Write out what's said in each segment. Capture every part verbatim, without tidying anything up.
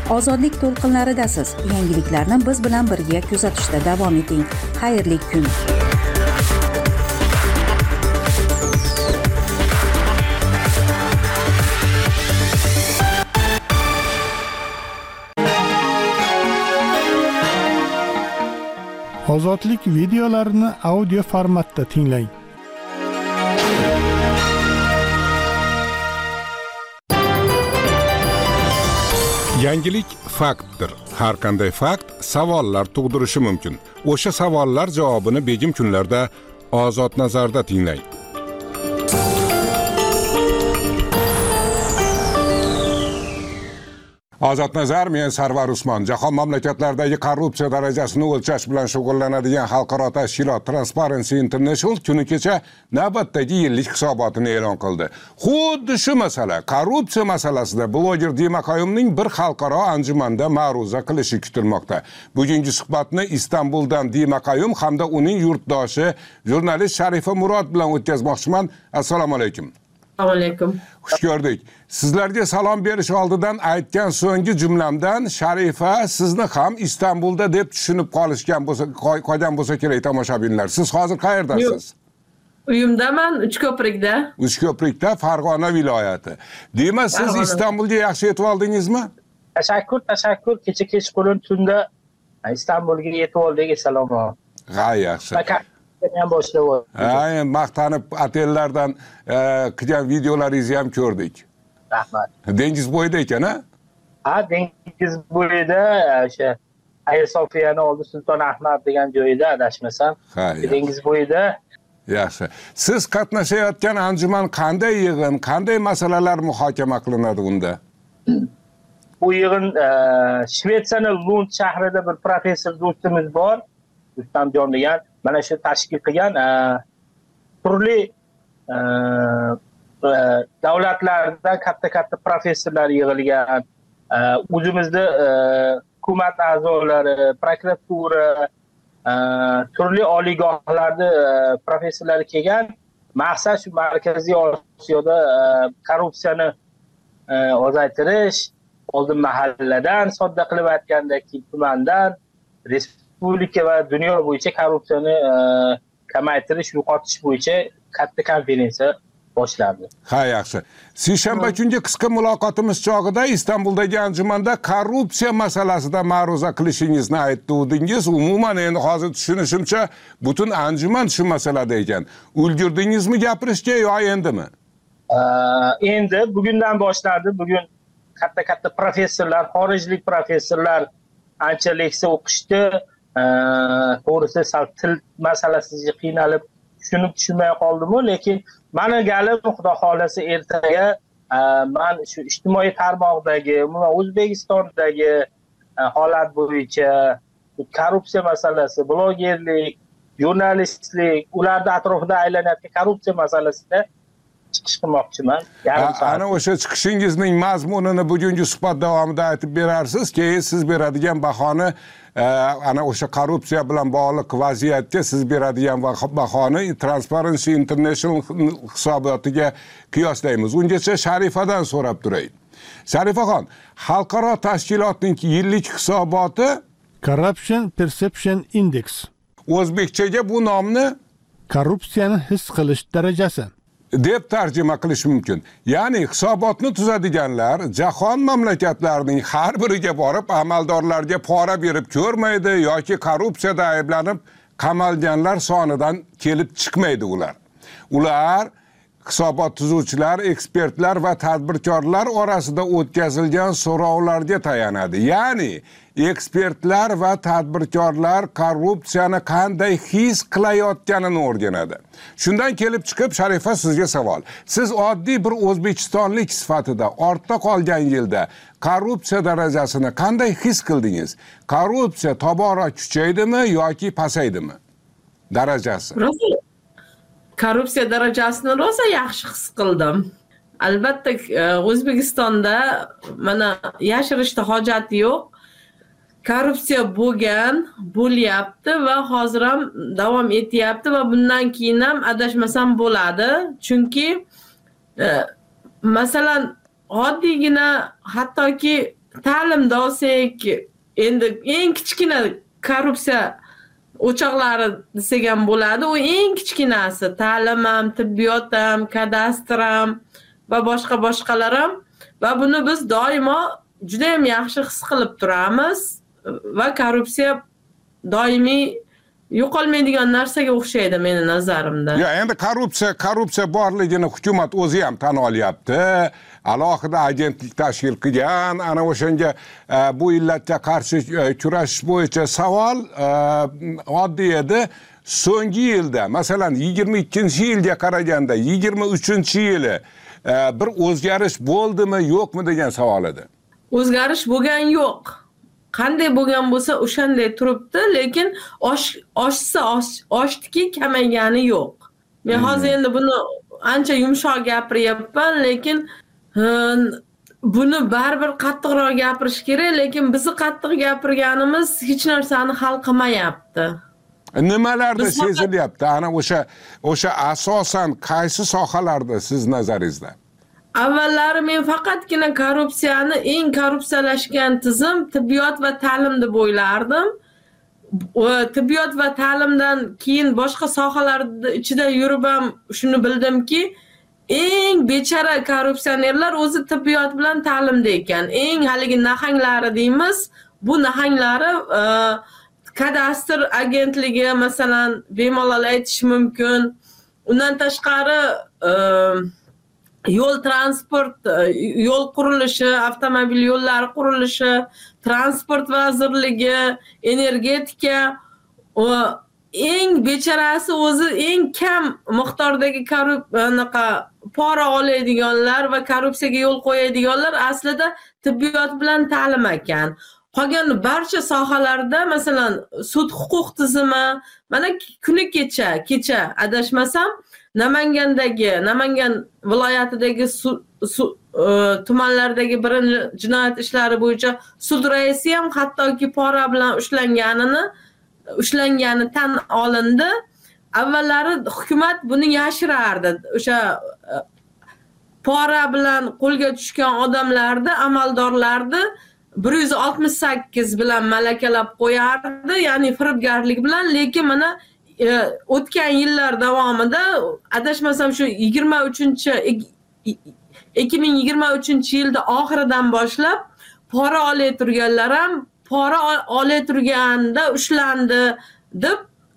Ozodlik to'lqinlaridasiz. Yangiliklarni biz bilan birga kuzatishda davom eting. Xayrli kun. Ozodlik videolarini audio formatda tinglang. Yangilik faktdir. Har qanday fakt savollar tug'dirishi mumkin. O'sha savollar javobini begim kunlarda Ozod nazarda tinglang. Ozod nazar, men Sarvar Usmon. Jahon mamlakatlaridagi korrupsiya darajasini o'lchash bilan shug'ullanadigan xalqaro tashkilot Transparency International kuni kecha navbatdagi yillik hisobotini e'lon qildi. Xuddi shu masala, korrupsiya masalasida bloger Dima Qayumning bir xalqaro anjumanda ma'ruza qilishi kutilmoqda. Bugungi suhbatni Istanbuldan Dima Qayum hamda uning yurtdoshi jurnalist Sharifa Murod bilan o'tkazmoqchiman. Assalomu alaykum. Assalomu alaykum. Xush ko'rdik. Sizlarga salom berish oldidan aytgan so'nggi jumlamdan Sharifa sizni ham Istanbulda deb tushunib qolishgan bo'lsa, qolgan bo'lsa kerak tomoshabinlar. Siz hozir qayerdasiz? Uyimdaman, Uchko'prikda. Uchko'prikda, Farg'ona viloyati. Demak, siz Istanbulga yaxshi yetib oldingizmi? Tashakkur, tashakkur. Kecha kechqurun tunda Istanbulga yetib oldik. Salom. Ha, yaxshi. Ha, maqtanib otellardan qilgan videolaringizni ham ko'rdik. Rahmat. Dengiz bo'yida ekan, ha? Ha, dengiz bo'yida o'sha Ayir Sofiyani oldi Sulton Ahmad degan joyida adashmasam. Dengiz bo'yida. Yaxshi. Siz qatnashayotgan anjuman qanday yig'in, qanday masalalar muhokama qilinadi unda? Bu yig'in Shvetsiyaning Lund shahrida bir professor do'stimiz bor, Rustamjon degan, mana shu tashkil qilgan turli davlatlarda katta-katta professorlar yig'ilgan, o'zimizda hukumat a'zolari, prokuratura, turli oliygohlarda professorlar kelgan. Maqsad shu Markaziy Osiyoda korrupsiyani ozaytirish, oldin mahalladan, sodda qilib aytganda keyin tumandan, respublika va dunyo bo'yicha korrupsiyani kamaytirish, yo'qotish bo'yicha katta konferensiya boshlandi. Ha, yaxshi. Seshanba kungi qisqa muloqotimiz chog'ida Istanbuldagi anjumanda korrupsiya masalasida ma'ruza qilishingizni aytdingiz. Umuman endi hozir tushunishimcha butun anjuman shu masalada ekan. Ulgurdingizmi gapirishga yo endimi? Endi bugundan boshladi. Bugun katta-katta professorlar, xorijlik professorlar ancha leksiya o'qishdi. To'g'risi sal til masalasiga qiynalib tushunib tushunmay qoldim, lekin mani galim xudo xolasa ertaga men shu ijtimoiy tarmoqdagi, umuman O'zbekistondagi holat bo'yicha korrupsiya masalasi, blogerlik, jurnalistlik, ularda atrofida aylanayotgan korrupsiya masalasida chiqish qilmoqchiman. Ana o'sha chiqishingizning mazmunini bugungi suhbat davomida aytib berarsiz. Keyin siz beradigan bahoni ana o'sha korrupsiya bilan bog'liq vaziyatga siz beradigan bahoni Transparency International hisobotiga qiyoslaymiz. Ungacha Sharifadan so'rab turay. Sharifaxon, xalqaro tashkilotning yillik hisoboti Corruption Perception Index. O'zbekchaga bu nomni korrupsiyani his qilish darajasi deb tarjima qilish mumkin. Ya'ni hisobotni tuzadiganlar jahon mamlakatlarining har biriga borib amaldorlarga pora berib ko'rmaydi yoki korrupsiyada ayblanib qamalganlar sonidan kelib chiqmaydi ular. Ular hisobot tuzuvchilar, ekspertlar va tadbirkorlar orasida o'tkazilgan so'rovlarga tayanadi. Ya'ni ekspertlar va tadbirkorlar korrupsiyani qanday his qilayotganini o'rganadi. Shundan kelib chiqib Sharifa sizga savol. Siz oddiy bir o'zbekistonlik sifatida ortda qolgan yilda korrupsiya darajasini qanday his qildingiz? Korrupsiya tobora kuchaydimi yoki pasaydimi? Darajasi. Korrupsiya darajasini rosa yaxshi his qildim. Albatta O'zbekistonda mana yashirishda hojati yo'q. Korrupsiya bo'lgan, bo'lyapti va hozir ham davom etyapti va bundan keyin ham adashmasam bo'ladi. Chunki e, masalan oddiygina hattoki ta'limda olsak, endi eng kichkina korrupsiya o'choqlari desak ham bo'ladi. U eng kichkinasi. Ta'lim ham, tibbiyot ham, kadastr ham va boshqa boshqalar ham. Va buni biz doimo juda ham yaxshi his qilib turamiz va korrupsiya doimiy yo'qolmaydigan narsaga o'xshaydi meni nazarimda. Ya endi korrupsiya, korrupsiya borligini hukumat o'zi ham tan olyapti. Alohida agentlik tashkil qilgan, ana o'shanga bu illatga qarshi kurashish bo'yicha savol oddiy edi. So'nggi yilda, masalan, yigirma ikkinchi yilga qaraganda yigirma uchinchi yili bir o'zgarish bo'ldimi, yo'qmi degan savol edi. O'zgarish bo'lgan yo'q. Qanday bo'lgan bo'lsa o'shanday turibdi, lekin oshsa oshdiki, kamaygani yo'q. Men hozir endi buni ancha yumshoq gapiryapman, lekin buni baribir qattiqroq gapirish kerak, lekin bizni qattiq gapirganimiz hech narsani hal qilmayapti. Nimalarda sezilyapti? Ana o'sha o'sha asosan qaysi sohalarda siz nazaringizda? Avvallari men faqatgina korrupsiyani eng korrupsiyalashgan tizim tibbiyot va ta'lim deb o'ylardim. Tibbiyot va ta'limdan keyin boshqa sohalar ichida yurib ham shuni bildimki, eng bechara korrupsionerlar o'zi tibbiyot bilan ta'limda ekan. Eng haligi nahanglari deymiz, bu nahanglari kadastr agentligi masalan bemalol aytish mumkin. Undan tashqari yo'l transport, yo'l qurilishi, avtomobil yo'llari qurilishi, transport vazirligi, energetika, eng becharasi o'zi eng kam miqdordagi korrupsiyaga pora oladiganlar va korrupsiyaga yo'l qo'yadiganlar aslida tibbiyot bilan ta'lim ekan. Qolgan barcha sohalarda masalan sud huquq tizimi, mana kuni kecha, kecha adashmasam Namangandagi, Namangan viloyatidagi tumanlardagi birinchi jinoyat ishlari bo'yicha sud raisi ham hattoki pora bilan ushlanganini ushlangani tan olindi. Avvallari hukumat buni yashirardi. O'sha pora bilan qo'lga tushgan odamlarni, amaldorlarni bir yuz oltmish sakkiz bilan malakalab qo'yardi, ya'ni firibgarlik bilan, lekin mana o'tgan yillar davomida adashmasam shu yigirma uchinchi ikki ming yigirma uchinchi yilda oxiridan boshlab pora olay turganlar ham pora olay turganda ushlandi deb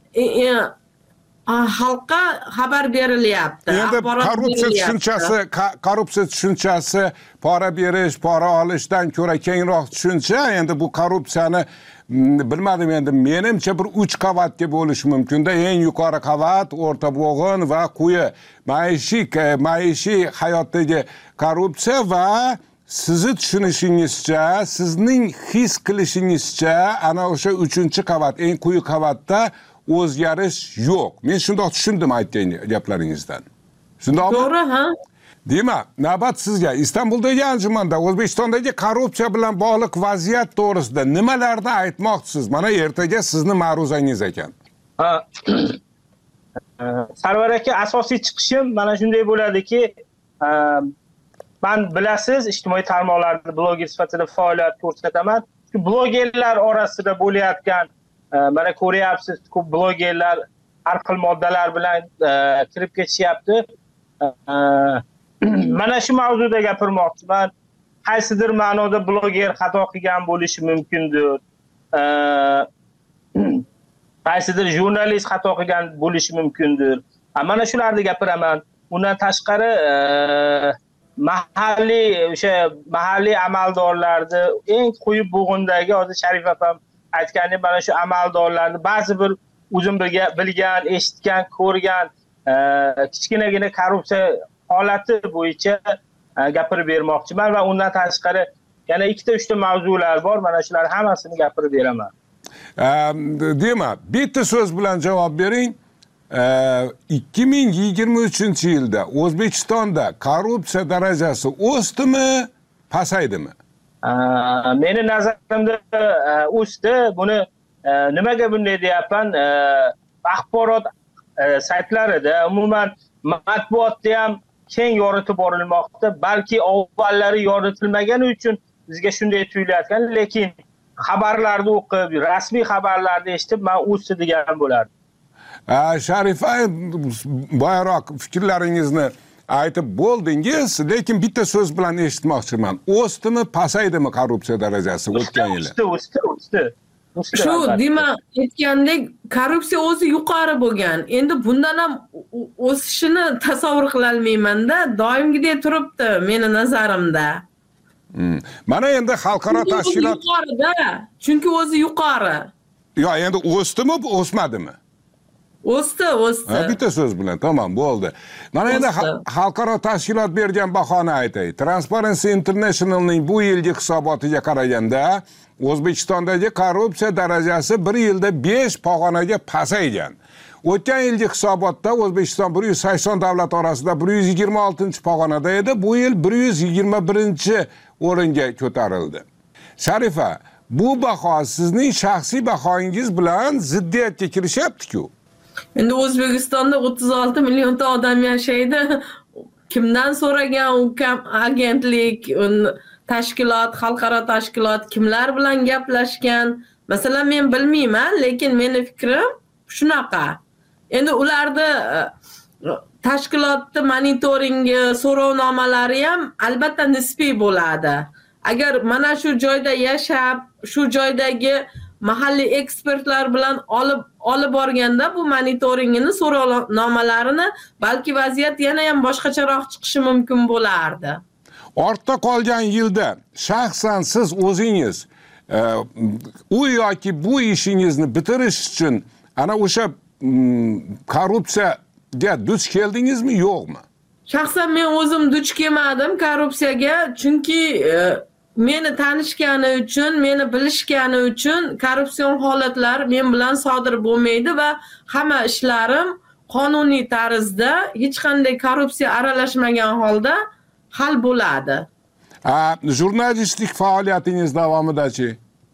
xalqqa xabar berilyapti. Endi korrupsiya tushunchasi, korrupsiya tushunchasi pora berish, pora olishdan ko'ra kengroq tushuncha. Endi bu korrupsiyani bilmadim, endi menimcha bir uch qavatga bo'lishi mumkin-da. Eng yuqori qavat, o'rta bo'g'in va quyi maishiy maishiy hayotdagi korrupsiya va sizni tushunishingizcha, sizning his qilishingizcha ana o'sha uchinchi qavat, eng quyi qavatda o'zgarish yo'q. Men shunday tushundim aytgan gaplaringizdan. Shundaymi? To'g'ri, ha? Demak, navbat sizga. Istanbuldagi anjumanda O'zbekistondagi korrupsiya bilan bog'liq vaziyat to'g'risida nimalarni aytmoqchisiz? Mana ertaga sizni ma'ruzangiz ekan. Ha. Sarvar aka, asosiy chiqishim mana shunday bo'ladiki, men bilasiz, ijtimoiy tarmoqlarda bloger sifatida faoliyat ko'rsataman. Shu blogerlar orasida bo'layotgan, mana ko'ryapsiz, ko'p blogerlar har xil moddalar bilan kirib ketishyapti. Mana shu mavzuda gapirmoqchiman. Qaysidir ma'noda bloger xato qilgan bo'lishi mumkindir. Qaysidir jurnalist xato qilgan bo'lishi mumkindir. Mana shularni gapiraman. Undan tashqari mahalliy o'sha mahalliy amaldorlarni eng quyi bo'g'indagi, hozir Sharif opam aytgandek, mana shu amaldorlarni ba'zi bir o'zim bilgan, eshitgan, ko'rgan kichkinagina korrupsiya holati bo'yicha gapirib bermoqchiman va undan tashqari yana ikkita uchta mavzular bor. Mana shular hammasini gapirib beraman. Demak, bitta so'z bilan javob bering. ikki ming yigirma uchinchi yilda O'zbekistonda korrupsiya darajasi o'sdimi, pasaydimi? Meni nazarimda o'sdi. Buni nimaga bunday deyapman? Axborot saytlarida, umuman matbuotda ham keng yoritib borilmoqda. Balki avvallari yoritilmagani uchun bizga shunday tuyulayotgan, lekin xabarlarni o'qib, rasmiy xabarlarni eshitib men o'sdi degan bo'lardim. Sharifa, boyroq fikrlaringizni aytib bo'ldingiz, lekin bitta so'z bilan eshitmoqchiman. O'sdimi, pasaydimi korrupsiya darajasi o'tgan yili? O'sdi, o'sdi, o'sdi. Shu deyman, aytgandek, korrupsiya o'zi yuqori bo'lgan. Endi bundan ham o'sishini tasavvur qila olmayman-da, doimgidek turibdi meni nazarimda. Hmm. Mana endi xalqaro tashkilot yuqorida, chunki o'zi yuqori. Yo, endi o'sdimi, o'smadimi? O'sdi, o'sdi. Bitta so'z bilan, tamam, bo'ldi. Mana endi xalqaro tashkilot bergan bahoni aytay. Transparency Internationalning bu yilgi hisobotiga qaraganda, O'zbekistondagi korrupsiya darajasi bir yilda besh pog'onaga pasaygan. O'tgan yilgi hisobotda O'zbekiston bir yuz sakson davlat orasida bir yuz yigirma oltinchi pog'onada edi, bu yil bir yuz yigirma birinchi o'ringa ko'tarildi. Sharifa, bu baho sizning shaxsiy bahoyingiz bilan ziddiyatga kirishyapti-ku. Endi O'zbekistonda o'ttiz olti millionta odam yashaydi. Kimdan so'ragan u agentlik, tashkilot, xalqaro tashkilot kimlar bilan gaplashgan? Masalan, men bilmayman, lekin meni fikrim shunaqa. Endi ularda tashkilotni monitoringi, so'rovnomalari ham albatta nisbiy bo'ladi. Agar mana shu joyda yashab, shu joydagi mahalliy ekspertlar bilan olib olib borganda bu monitoringini, so'rovnomalarini, balki vaziyat yana ham boshqacharoq chiqishi mumkin bo'lardi. Ortda qolgan yilda shaxsan siz o'zingiz e, u yoki bu ishingizni bitirish uchun ana o'sha korrupsiyaga duch keldingizmi, yo'qmi? Shaxsan men o'zim duch kelmadim korrupsiyaga, chunki e, meni tanishgani uchun, meni bilishgani uchun korrupsion holatlar men bilan sodir bo'lmaydi va hamma ishlarim qonuniy tarzda, hech qanday korrupsiya aralashmagan holda hal bo'ladi. Ha, jurnalistlik faoliyatingiz davomida-chi?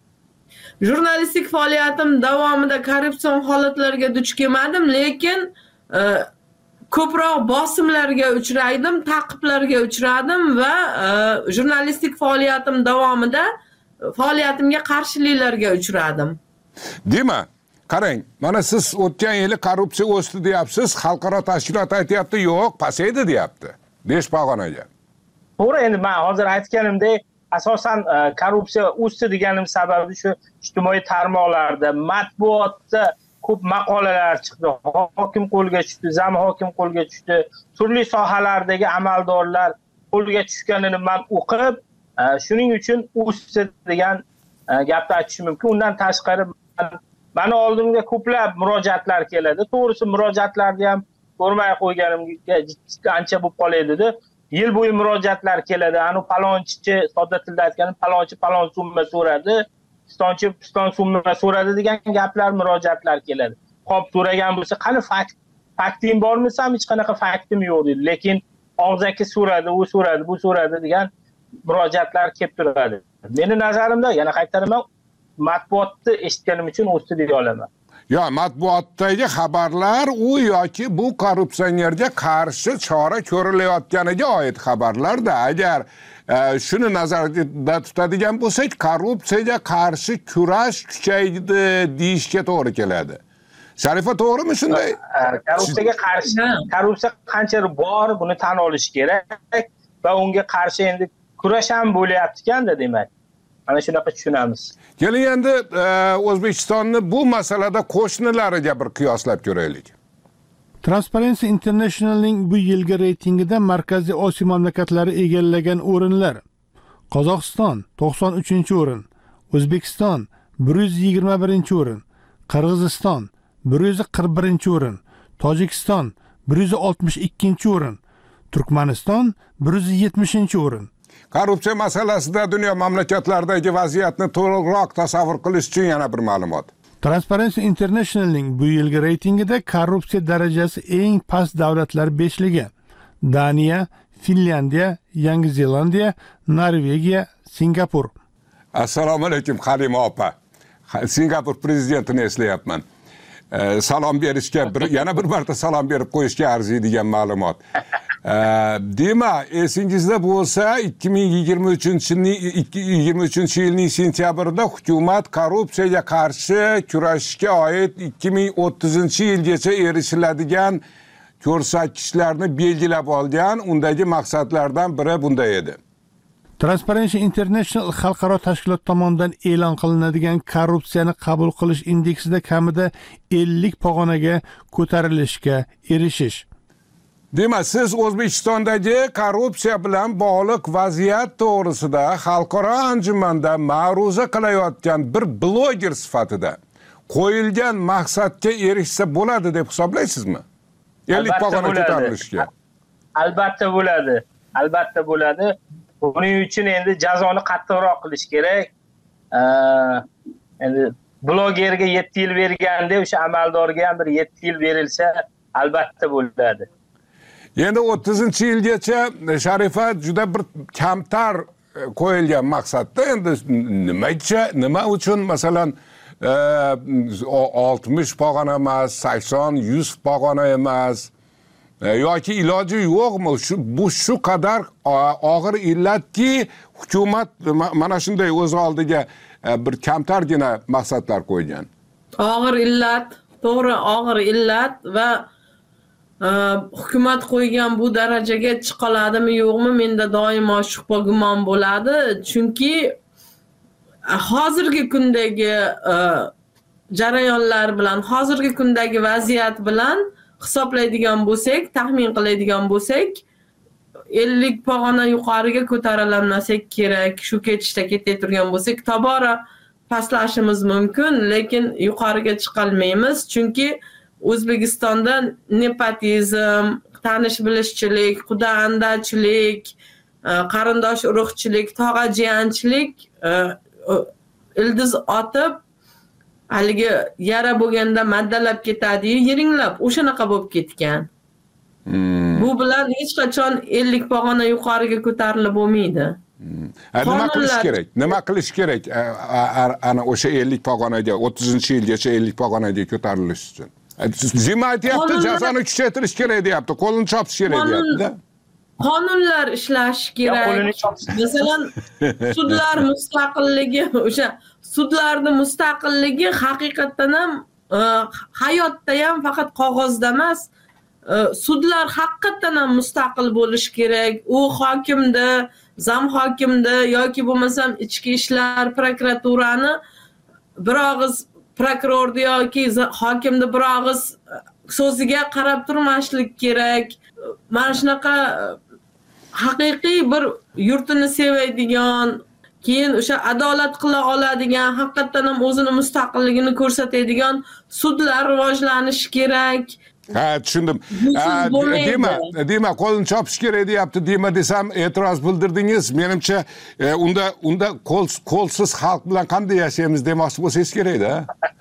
Jurnalistlik faoliyatim davomida korrupsion holatlarga duch kelmadim, lekin e, ko'proq bosimlarga uchraydim, ta'qiblarga uchradim va e, jurnalistlik faoliyatim davomida faoliyatimga qarshiliklarga uchradim. Demak, qarang, mana siz o'tgan yili korrupsiya o'sdi deyapsiz, xalqaro tashkilot aytayapti, yo'q, pasaydi deyapti. besh pog'onaga. To'g'ri, endi men hozir aytganimdek, asosan korrupsiya o'sdi deganim sababi shu ijtimoiy tarmoqlarda, matbuotda ko'p maqolalar chiqdi. Hokim qo'lga tushdi, zam hokim qo'lga tushdi. Turli sohalardagi amaldorlar qo'lga tushganini men o'qib, shuning uchun o'sdi degan gapni aytishim mumkin. Undan tashqari meni oldimga ko'plab murojaatlar keladi. To'g'risi murojaatlarni ham ko'rmay qo'yganimga ancha bo'lib qoladi-da. Yil bo'yi murojaatlar keladi. Ani palonchi, sodda tilda aytganim, palonchi palon summa so'radi, pistonchi piston summa so'radi degan gaplar, murojaatlar keladi. Xo'p, so'ragan bo'lsa, qani fakt, fakting bormi? Ham hech qanaqa faktim yo'q dedi. Lekin og'zaki so'radi, u so'radi, bu so'radi degan murojaatlar kelib turadi. Meni nazarimda, yana qaytaraman, matbuotni eshitganim uchun o'sdi deya olaman. Yo, matbuotdagi xabarlar u yoki bu korrupsionerga qarshi chora ko'rilayotganiga oid xabarlarda. Agar e, shuni nazarda tutadigan bo'lsak, korrupsiyaga qarshi kurash kuchaydi deyishga to'g'ri keladi. Sharifa, to'g'rimi shunday? Korrupsiyaga qarshi, korrupsiya qancha bor, buni tan olish kerak va unga qarshi endi kurash ham bo'layapti-kanda, demak. Ana shunaqa tushunamiz. Keling endi O'zbekistonni bu masalada qo'shnilariga bir qiyoslab ko'raylik. Transparency Internationalning bu yilgi reytingida Markaziy Osiyo mamlakatlari egallagan o'rinlar: Qozog'iston to'qson uchinchi o'rin, O'zbekiston bir yuz yigirma birinchi o'rin, Qirg'iziston bir yuz qirq birinchi o'rin, Tojikiston bir yuz oltmish ikkinchi o'rin, Turkmaniston bir yuz yetmishinchi o'rin. Korrupsiya masalasida dunyo mamlakatlaridagi vaziyatni to'liqroq tasavvur qilish uchun yana bir ma'lumot. Transparency Internationalning bu yilgi reytingida korrupsiya darajasi eng past davlatlar beshligi: Daniya, Finlandiya, Yangi Zelandiya, Norvegiya, Singapur. Assalomu alaykum Halima opa. Singapur prezidentini eslayapman. Salom berishga bir, yana bir marta salom berib qo'yishga arziydigan ma'lumot. Demak, esingizda bo'lsa, ikki ming yigirma uchinchi yilning sentyabrida hukumat korrupsiyaga qarshi kurashishga oid ikki ming o'ttizinchi yilgacha erishiladigan ko'rsatkichlarni belgilab olgan. Undagi maqsadlardan biri bunday edi. Transparency International xalqaro tashkilot tomonidan e'lon qilinadigan korrupsiyani qabul qilish indeksida kamida ellik pog'onaga ko'tarilishga erishish. Demak, siz O'zbekistondagi korrupsiya bilan bog'liq vaziyat to'g'risida xalqaro anjumanda ma'ruza qilayotgan bir bloger sifatida qo'yilgan maqsadga erishsa bo'ladi deb hisoblaysizmi? ellik pog'ona ko'tarilishga. Albatta bo'ladi. Albatta bo'ladi. Buning uchun endi jazoni qattiqroq qilish kerak. Endi blogerga yetti yil berganda o'sha amaldorga ham bir yetti yil berilsa, albatta bo'ladi. Endi o'ttizinchi yilgacha Sharifa juda bir kamtar qo'yilgan maqsadda. Endi nimacha, nima uchun masalan oltmish pog'ona emas, sakson, yuz pog'ona emas yoki iloji yo'qmi? Shu bu shu qadar og'ir illatki, hukumat mana shunday o'z oldiga bir kamtargina maqsadlar qo'ygan. Og'ir illat, to'g'ri, og'ir illat va hukumat qo'ygan bu darajaga chiqa oladimi yo'qmi, menda doimo shubha gumon bo'ladi. Chunki hozirgi kundagi jarayonlar bilan, hozirgi kundagi vaziyat bilan hisoblaydigan bo'lsak, taxmin qiladigan bo'lsak, ellik pog'ona yuqoriga ko'tarilamasa kerak. Shu ketishda ketay turgan bo'lsak, tobora pastlashimiz mumkin, lekin yuqoriga chiqa olmaymiz. Chunki O'zbekistonda nepotizm, tanish-bilishchilik, quda-andachilik, qarindosh urug'chilik, tog'a-jiyanchilik ildiz otib, haligi yara bo'lganda maddalab ketadi, yiringlab, o'shanaqa bo'lib ketgan. Hmm. Bu bilan hech qachon ellik pog'ona yuqoriga ko'tarilib bo'lmaydi. Hmm. Nima qilish kerak? Nima qilish kerak? Ana o'sha ellik pog'onaga, o'ttizinchi yilgacha ellik pog'onaga ko'tarilish uchun. Zima aytyapti, jazoni kuchaytirish kerak deyapti, qo'lini chopish kerak deyapti-da. Qonunlar ishlash kerak. Masalan, sudlar mustaqilligi, o'sha sudlarning mustaqilligi haqiqatan ham hayotda ham faqat qog'ozda emas, sudlar haqiqatan ham mustaqil bo'lishi kerak. U hokimda, zam hokimda yoki bo'lmasam ichki ishlar prokuraturani bir og'iz prokurorni yoki hokimni bir og'iz so'ziga qarab turmaslik kerak. Mana shunaqa haqiqiy bir yurtini sevadigan, keyin o'sha adolat qila oladigan, haqiqatan ham o'zini mustaqilligini ko'rsatadigan sudlar rivojlanishi kerak. Ha, tushundim. Dema, dema qo'lni chopish kerak deyapti, dema desam e'tiroz bildirdingiz. Menimcha unda unda qo'l qo'lsiz xalq bilan qanday yashaymiz demoqchi bo'lsangiz kerak-da.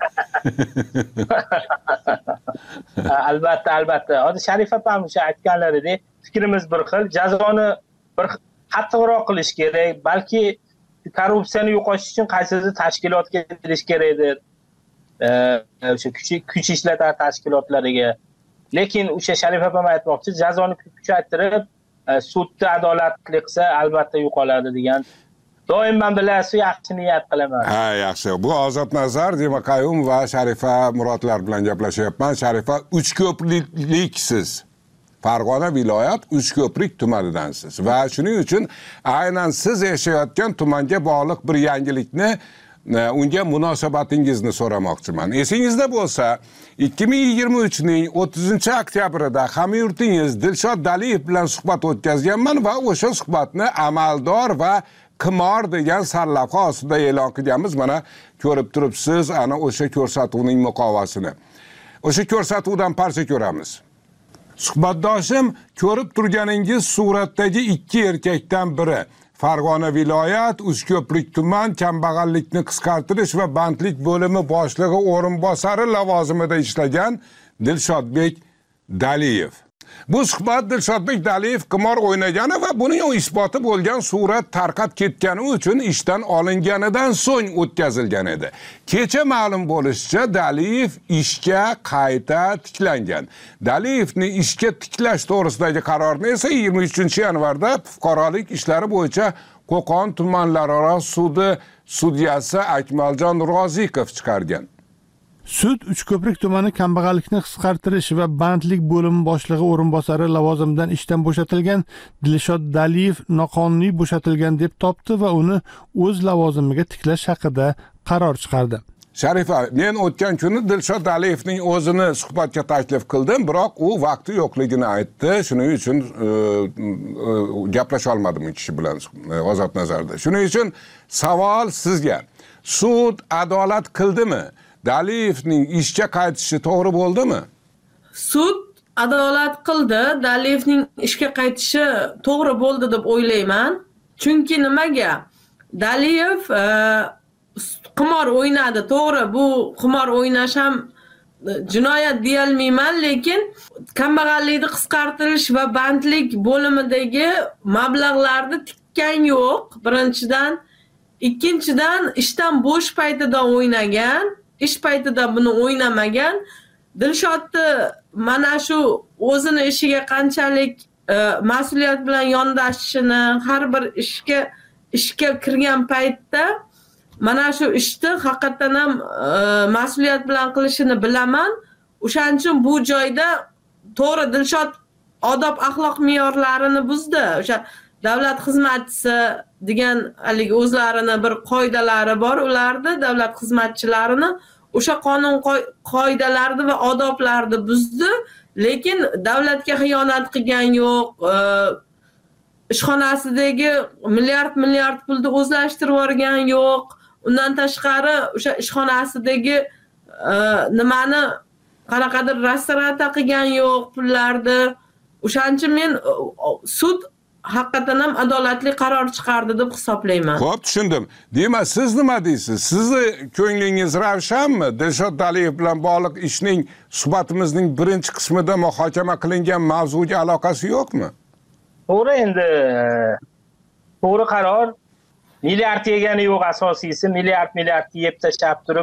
Albatta, albatta. Hozir Sharif opam o'sha aytganlaridek, fikrimiz bir xil, jazoni bir qattiqroq qilish kerak. Balki korrupsiyani yo'qotish uchun qaysidir tashkilotga kirish kerakdir. O'sha kuch ishlatar tashkilotlariga. Lekin o'sha Sharif opam aytmoqchi, jazoni kuchaytirib, sudda adolatli qilsa albatta yo'qoladi degan. Doimman bilasiz, yaxshi niyat qilaman. Ha, yaxshi. Bu Ozod Nazar, Demakayum va Sharifa Murodlar bilan gaplashyapman. Sharifa uch ko'prikliksiz. Farg'ona viloyat Uchko'prik tumanidansiz va shuning uchun aynan siz yashayotgan tumanga bog'liq bir yangilikni, unga munosabatingizni so'ramoqchiman. Esingizda bo'lsa, ikki ming yigirma uchning o'ttizinchi oktyabrida hamyurtingiz Dilshod Daliyev bilan suhbat o'tkazganman va o'sha suhbatni amaldor va qimor degan sarlavha ostida e'lon qilganmiz. Mana ko'rib turibsiz, ana o'sha ko'rsatuvning muqovasini. O'sha ko'rsatuvdan parcha ko'ramiz. Suhbatdoshim, ko'rib turganingiz suratdagi ikki erkakdan biri. Farg'ona viloyat Uchko'prik tuman kambag'allikni qisqartirish va bandlik bo'limi boshlig'i o'rinbosari lavozimida ishlagan Dilshodbek Daliyev. Bu suhbat Dilshodbek Daliyev qimor o'ynagani va buning isboti bo'lgan surat tarqab ketgani uchun ishdan olinganidan so'ng o'tkazilgan edi. Kecha ma'lum bo'lishicha, Daliyev ishga qayta tiklangan. Daliyevni ishga tiklash to'g'risidagi qarorni esa yigirma uchinchi yanvarda fuqarolik ishlari bo'yicha Qo'qon tumanlararo sudi sudyasi Akmaljon Rozikov chiqargan. Sud Uchko'prik tumani kambag'allikni qisqartirish va bandlik bo'limi boshlig'i o'rinbosari lavozimidan ishdan bo'shatilgan Dilshod Daliyev noqonuniy bo'shatilgan deb topdi va uni o'z lavozimiga tiklash haqida qaror chiqardi. Sharifa, men o'tgan kuni Dilshod Daliyevning o'zini suhbatga taklif qildim, biroq u vaqti yo'qligini aytdi. Shuning uchun gaplasha olmadim u kishi bilan ozod nazarda. Shuning uchun savol sizga. Sud adolat qildimi? Daliyevning ishga qaytishi to'g'ri bo'ldimi? Sud adolat qildi. Daliyevning ishga qaytishi to'g'ri bo'ldi deb o'ylayman. Chunki nimaga? Daliyev qimor o'ynadi, to'g'ri, bu qimor o'ynash ham jinoyat deyolmayman, lekin kambag'allikni qisqartirish va bandlik bo'limidagi mablag'larni tikkan yo'q. Birinchidan, ikkinchidan ishdan bo'sh paytida o'ynagan, ish paytida buni o'ynamagan. Dilshodni mana shu o'zini ishiga qanchalik mas'uliyat bilan yondashishini, har bir ishga ishga kirgan paytda mana shu ishni haqiqatan ham mas'uliyat bilan qilishini bilaman. O'shaning uchun bu joyda to'g'ri Dilshod odob axloq me'yorlarini buzdi. O'sha davlat xizmatchisi degan haligi o'zlarini bir qoidalari bor ularda, davlat xizmatchilarini o'sha qonun qoidalarini va odoblarni buzdi, lekin davlatga xiyonat qilgan yo'q. Ishxonasidagi milliard milliard pulni o'zlashtirib olgan yo'q. Undan tashqari o'sha ishxonasidagi nimani qanaqadir restoran qilgan yo'q pullarni. O'shaning uchun men sud haqiqatan ham adolatli qaror chiqardi deb hisoblayman. Xo'p, tushundim. Demak, siz nima deysiz? Sizni ko'nglingiz ravshanmi? Dilshod Daliyev bilan bog'liq ishning suhbatimizning birinchi qismida muhokama qilingan mavzuga aloqasi yo'qmi? To'g'ri, endi to'g'ri qaror. Milliard yegani yo'q, asosiysi milliard milliard yeb tashlab turib,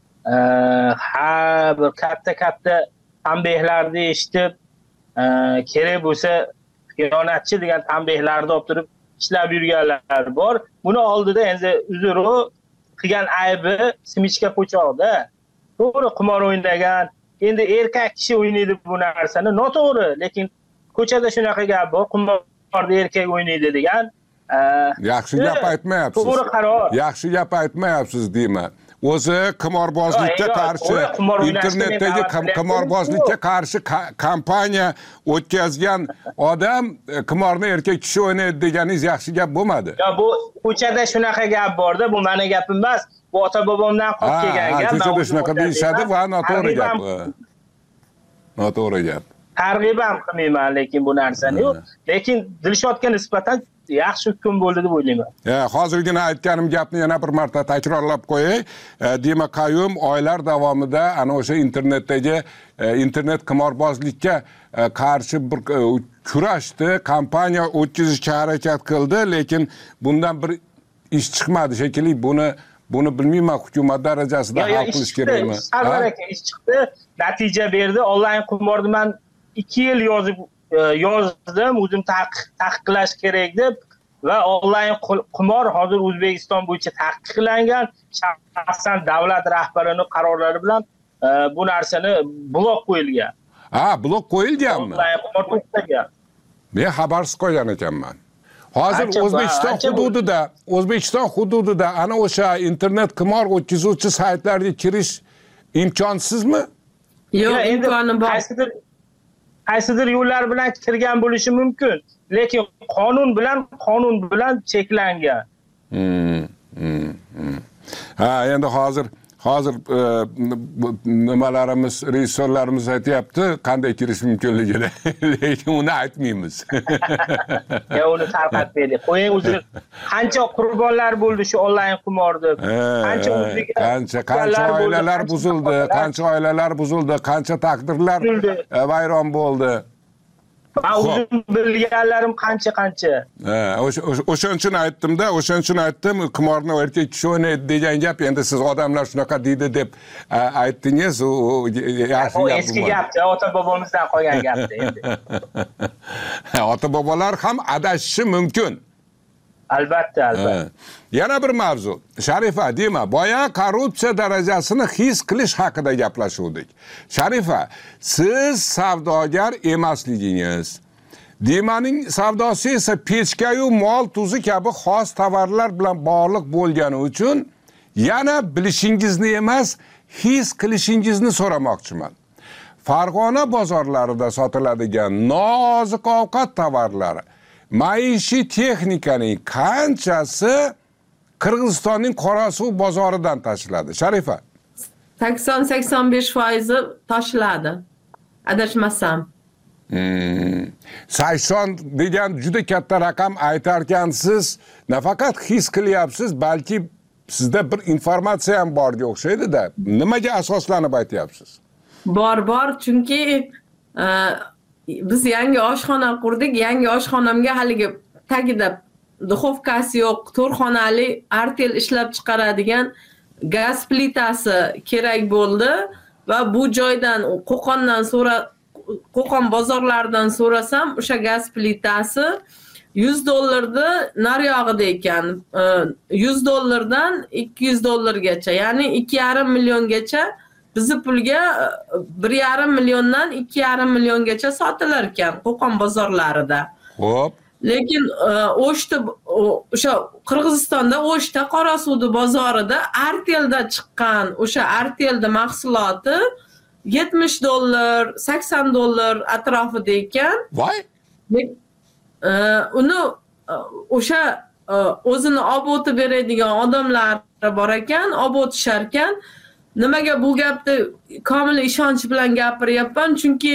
ha bir katta-katta tanbehlarni eshitib, kerak bo'lsa xiyonatchi degan tanbehlarni olib turib ishlab yurganlar bor. Buni oldida endi uzr qilgan aybi simichka po'choqda. To'g'ri, qimor o'ynagan. Endi erkak kishi o'ynaydi bu narsani, noto'g'ri, lekin ko'chada shunaqa gap bor, qimorni erkak o'ynaydi degan. Yaxshi gap aytmayapsiz. To'g'ri qaror. Yaxshi gap aytmayapsiz deyman. O'zi qimorbozlikka qarshi, internetdagi qimorbozlikka qarshi kampaniya o'tkazgan odam qimorni erkak kishi o'ynaydi deganingiz yaxshi gap bo'lmadi. Yo, bu ko'chada shunaqa gap borda, bu meni gapim emas. Bu ota-bobomdan qolib kelgan gap. Ko'chada shunaqa deyishadi va noto'g'ri gap. Noto'g'ri gap. Targ'ib ham qilmayman lekin bu narsani. Lekin Dilshodga nisbatan yaxshi hukm bo'ldi deb o'ylayman. Hozirgina aytganim gapni yana bir marta takrorlab qo'yay. Dima Qayum oylar davomida ana o'sha internetdagi internet qimorbozlikka qarshi bir kurashdi, kampaniya o'tkazishga harakat qildi, lekin bundan bir ish chiqmadi shekilli. Buni buni bilmayman, hukumat darajasida hal qilish kerakmi? Sarvar aka ish chiqdi, natija berdi. Onlayn qimorni men ikki yil yozib yozdim, o'zim taqiqlash kerak deb va onlayn qimor hozir O'zbekiston bo'yicha taqiqlangan. Shaxsan davlat rahbarining qarorlari bilan bu narsani blok qo'yilgan. Ha, blok qo'yilganmi? Onlayn qimor to'xtagan. Men xabarsiz qolgan ekanman. Hozir O'zbekiston hududida, O'zbekiston hududida ana o'sha internet qimor o'tkazuvchi saytlarga kirish imkonsizmi? Yo'q, imkoni bor. Qaysidir yo'llar bilan kirgan bo'lishi mumkin, lekin qonun bilan qonun bilan cheklangan. Hmm, hmm, hmm. Ha, endi hozir hozir nimalarimiz, rejissyorlarimiz aytyapti, qanday kirish mumkinligini, lekin uni aytmaymiz. Ya uni tarqatmaylik. Qo'ying o'zi qancha qurbonlar bo'ldi shu onlayn qimorda. Qancha o'zbek qancha qancha oilalar buzildi, qancha oilalar buzildi, qancha taqdirlar vayron bo'ldi. va o'zim bilganlarim qancha-qancha. Ha, o'shaning uchun aytdim-da, o'shaning uchun aytdim, qimorni erkak kishi o'ynaydi degan gap, endi siz odamlar shunaqa deydi deb aytdingiz, u yaxshi gap. Bu eski gapda, ota-bobomizdan qolgan gapda endi. Ota-bobolar ham adashishi mumkin. Albatta, albatta. Yana bir mavzu. Sharifa, deyma, boya korrupsiya darajasini his qilish haqida gaplashuvdik. Sharifa, siz savdogar emasligingiz, Dimaning savdosi esa pechka-yu mol tuzi kabi xos tovarlar bilan bog'liq bo'lgani uchun yana bilishingizni emas, his qilishingizni so'ramoqchiman. Farg'ona bozorlarida sotiladigan nozik ovqat tovarlari, maishiy texnikaning qanchasi Qirg'izistonning Qorasuv bozoridan tashiladi? Sharifa. sakson sakson besh foiz tashiladi. Adashmasam. Hmm. sakson degan juda katta raqam aytarkansiz, nafaqat his qilyapsiz, balki sizda bir informatsiya ham borga o'xshaydi-da. Nimaga asoslanib aytyapsiz? Bor, bor, chunki e, biz yangi oshxona qurdik. Yangi oshxonamga haligi tagida duxovkasi yo'q, to'rxonali artel ishlab chiqaradigan gaz plitasi kerak bo'ldi va bu joydan Qo'qondan so'ra Qo'qon bozorlaridan so'rasam, o'sha gaz plitasi yuz dollarda nariyog'ida ekan. yuz dollardan ikki yuz dollargacha, ya'ni ikki yarim milliongacha bizi pulga bir yarim milliondan ikki yarim milliongacha sotilar ekan Qo'qon bozorlarida. Xo'p. Lekin O'shda o'sha Qirg'izistonda O'shda Qorasuvdi bozorida Artelda chiqqan o'sha Artelda mahsuloti yetmish dollar, sakson dollar atrofida ekan. Voy. Uni o'sha o'zini olib o'tib beradigan odamlar bor ekan, olib o'tishar ekan. Nimaga bu gapni komil ishonch bilan gapiryapman? Chunki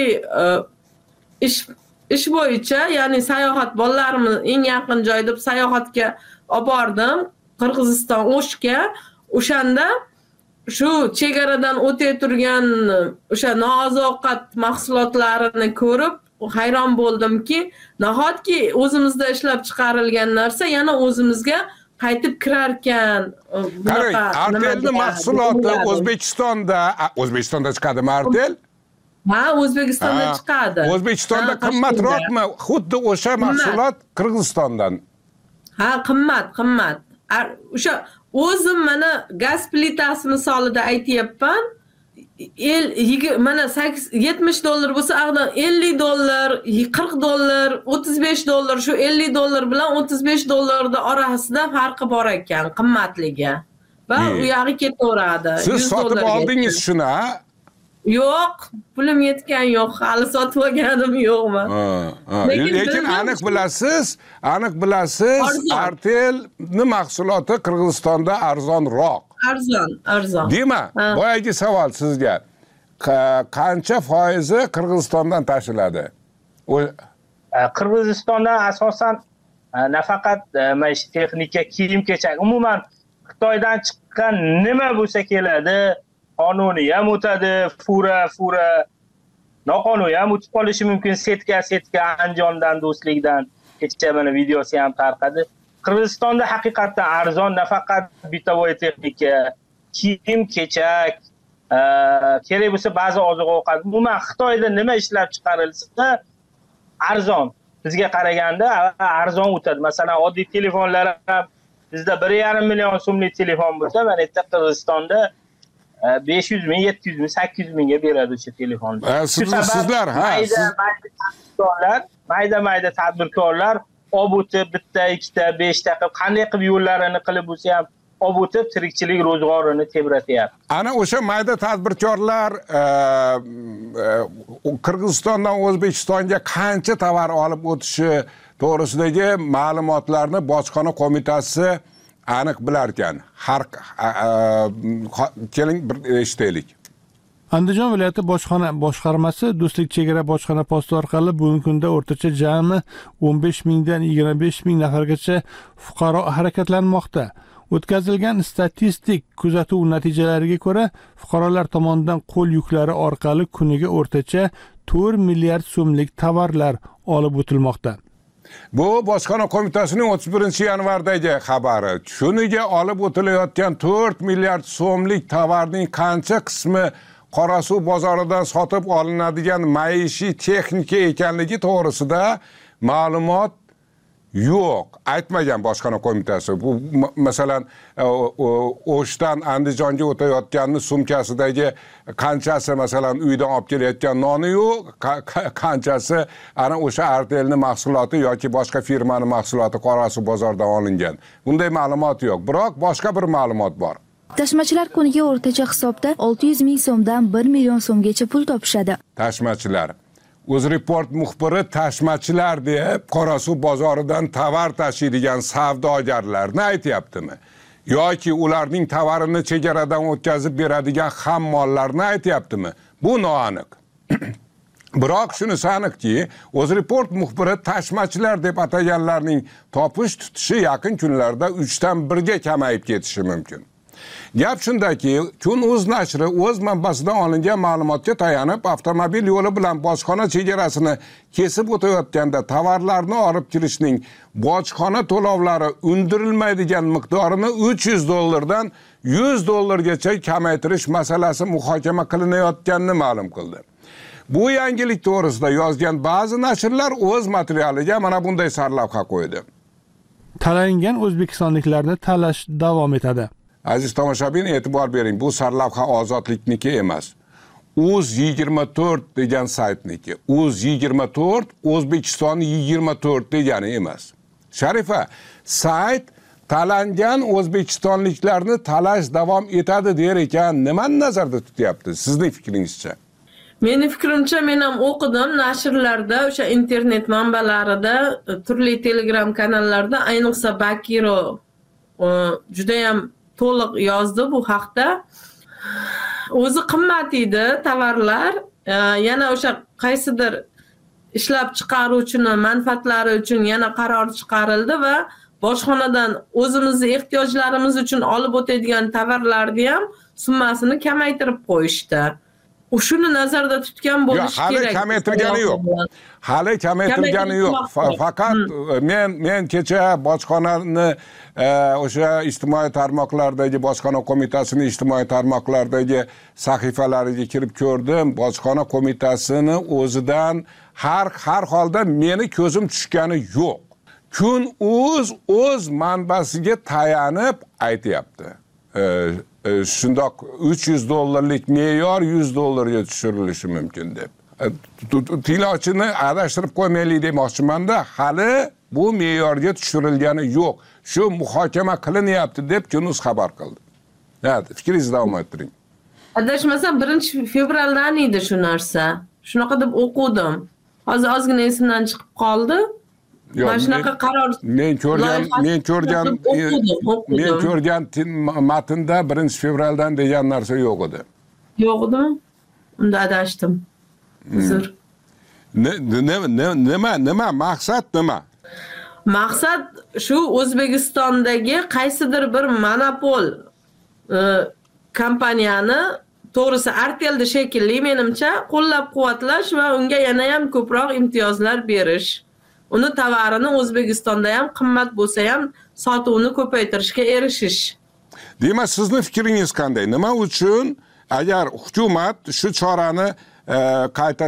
ish ish bo'yicha, ya'ni sayohat, bolalarimni eng yaqin joy deb sayohatga olib bordim, Qirg'iziston O'shga. O'shanda shu chegaradan o'tay turgan o'sha nooziq mahsulotlarini ko'rib hayron bo'ldimki, nahotki o'zimizda ishlab chiqarilgan narsa yana o'zimizga qaytib kirar ekan. Qarang, Artelning mahsuloti O'zbekistonda, O'zbekistonda chiqadimi Artel? Ha, O'zbekistonda chiqadi. O'zbekistonda qimmatroqmi? Xuddi o'sha mahsulot Qirg'izistondan. Ha, qimmat, qimmat. O'sha o'zim mana gaz plitasi misolida aytayapman. El mana yetmish dollar bo'lsa, aqdan ellik dollar, qirq dollar, o'ttiz besh dollar, shu ellik dollar bilan o'ttiz besh dollarning orasida farqi bor ekan, qimmatligi. Va u yog'i ketaveradi. Siz sotib oldingiz shuni, ha? Yo'q, pulim yetgan yo'q, hali sotib olganim yo'qmi. Lekin aniq bilasiz, aniq bilasiz, Artelning mahsuloti Qirg'izistonda arzonroq. Arzon, arzon. Deymi? Boyagi savol sizga. Qancha foizi Qirg'izistondan tashiladi? Qirg'izistondan asosan nafaqat maishiy texnika, kiyim-kechak, umuman Xitoydan chiqqan nima bo'lsa keladi, qonuniy ham o'tadi, fura, fura, noqonuniy ham o'tib qolishi mumkin. Setka, setka Andijondan, Do'stlikdan kecha mana videosi ham tarqadi. Qirg'izistonda haqiqatan arzon, nafaqat bitovoy texnika, kiyim-kechak, kerak bo'lsa ba'zi oziq-ovqat. Umuman Xitoyda nima ishlab chiqarilsa arzon. Bizga qaraganda arzon o'tadi. Masalan, oddiy telefonlar ham bizda bir yarim million so'mlik telefon bo'lsa, mana yerda Qirg'izistonda besh yuz ming, yetti yuz ming, sakkiz yuz mingga beradi o'sha telefonni. Sizlar, ha, tadbirkorlar, mayda-mayda tadbirkorlar olib o'tib bitta, ikkita, beshta qilib, qanday qilib yo'llarini qilib bo'lsa ham olib o'tib tirikchilik ro'zg'orini tebratyapti. Ana o'sha mayda tadbirkorlar Qirg'izistondan O'zbekistonga qancha tovar olib o'tishi to'g'risidagi ma'lumotlarni bojxona qo'mitasi aniq bilar ekan. Har keling bir eshitaylik. Andijon viloyati bojxona boshqarmasi Do'stlik chegara bojxona posti orqali bugungi kunda o'rtacha jami o'n besh mingdan yigirma besh ming nafargacha fuqaro harakatlanmoqda. O'tkazilgan statistik kuzatuv natijalariga ko'ra, fuqarolar tomonidan qo'l yuklari orqali kuniga o'rtacha to'rt milliard so'mlik tovarlar olib o'tilmoqda. Bu Bojxona qo'mitasining o'ttiz birinchi yanvardagi xabari. Kuniga olib o'tilayotgan to'rt milliard so'mlik tovarning qancha qismi Qorasuv bozoridan sotib olinadigan maishiy texnika ekanligi to'g'risida ma'lumot yo'q, aytmagan Bojxona qo'mitasi. Bu masalan O'shdan Andijonga o'tayotganni sumkasidagi qanchasi masalan uydan olib kelayotgan noni yo'q, qanchasi ana o'sha Artelning mahsuloti yoki boshqa firmaning mahsuloti Qorasuv bozoridan olingan. Bunday ma'lumot yo'q, biroq boshqa bir ma'lumot bor. Tashmachilar kuniga o'rtacha hisobda olti yuz ming so'mdan bir million so'mgacha pul topishadi. Tashmachilar. O'zreport muxbiri tashmachilar deb Qorasuv bozoridan tovar tashiydigan savdogarlarni aytyaptimi? Yoki ularning tovarini chegaradan o'tkazib beradigan hammollarni aytyaptimi? Bu noaniq. Biroq shunisi aniqki, O'zreport muxbiri tashmachilar deb ataganlarning topish tutishi yaqin kunlarda uchdan birga kamayib ketishi mumkin. Gap shundaki, Kun.uz nashri o'z manbasidan olingan ma'lumotga tayanib, avtomobil yo'li bilan bojxona chegarasini kesib o'tayotganda tovarlarni olib kirishning bojxona to'lovlari undirilmaydigan miqdorini uch yuz dollardan yuz dollargacha kamaytirish masalasi muhokama qilinayotganini ma'lum qildi. Bu yangilik to'g'risida yozgan ba'zi nashrlar o'z materialiga mana bunday sarlavha qo'ydi. Talangan o'zbekistonliklarni talash davom etadi. Aziz tomoshabin, e'tibor bering, bu sarlavha ozodlikniki emas. uz yigirma to'rt degan saytniki. uz yigirma to'rt O'zbekiston yigirma to'rt degani emas. Sharifa, sayt talangan o'zbekistonliklarni talash davom etadi der ekan, nimani nazarda tutyapti sizning fikringizcha? Meni fikrimcha, men ham o'qidim nashrlarda, o'sha internet manbalarida, turli Telegram kanallarda, ayniqsa Bakiro juda ham to'liq yozdi bu haqda. O'zi qimmat edi tovarlar, yana o'sha qaysidir ishlab chiqaruvchini manfaatlari uchun yana qaror chiqarildi va bojxonadan o'zimizning ehtiyojlarimiz uchun olib o'tadigan tovarlarni ham summasini kamaytirib qo'yishdi. Shuni nazarda tutgan bo'lish kerak. Hali kamaytirgani yo'q. Hali kamaytirgani yo'q. Faqat men men kecha bojxonani o'sha ijtimoiy tarmoqlardagi Bojxona qo'mitasining ijtimoiy tarmoqlardagi sahifalariga kirib ko'rdim. Bojxona qo'mitasini o'zidan har har holda meni ko'zim tushgani yo'q. Kun.uz o'z manbasiga tayanib aytyapti. Shundoq uch yuz dollarlik me'yor yuz dollarga tushirilishi mumkin deb. Tinglovchini adashtirib qo'ymaylik demoqchiman-da, hali bu me'yorga tushirilgani yo'q. Shu muhokama qilinyapti deb Kun.uz xabar qildi. Ha, fikringizni davom ettiring. Adashmasam birinchi fevraldan edi shu narsa. Shunaqa deb o'qidim. Hozir ozgina esimdan chiqib qoldi. Mana shunaqa qaror men ko'rgan men ko'rgan men ko'rgan matnda birinchi fevraldan degan narsa yo'q edi. Yo'q edimi? Unda adashdim. Uzr. Nima nima maqsad nima? Maqsad shu O'zbekistondagi qaysidir bir monopol kompaniyani, to'g'risi Artelni shekilli menimcha qo'llab-quvvatlash va unga yana ham ko'proq imtiyozlar berish. Uni tovarini O'zbekistonda ham qimmat bo'lsa ham sotuvni ko'paytirishga erishish. Demak, sizning fikringiz qanday? Nima uchun agar hukumat shu chorani qayta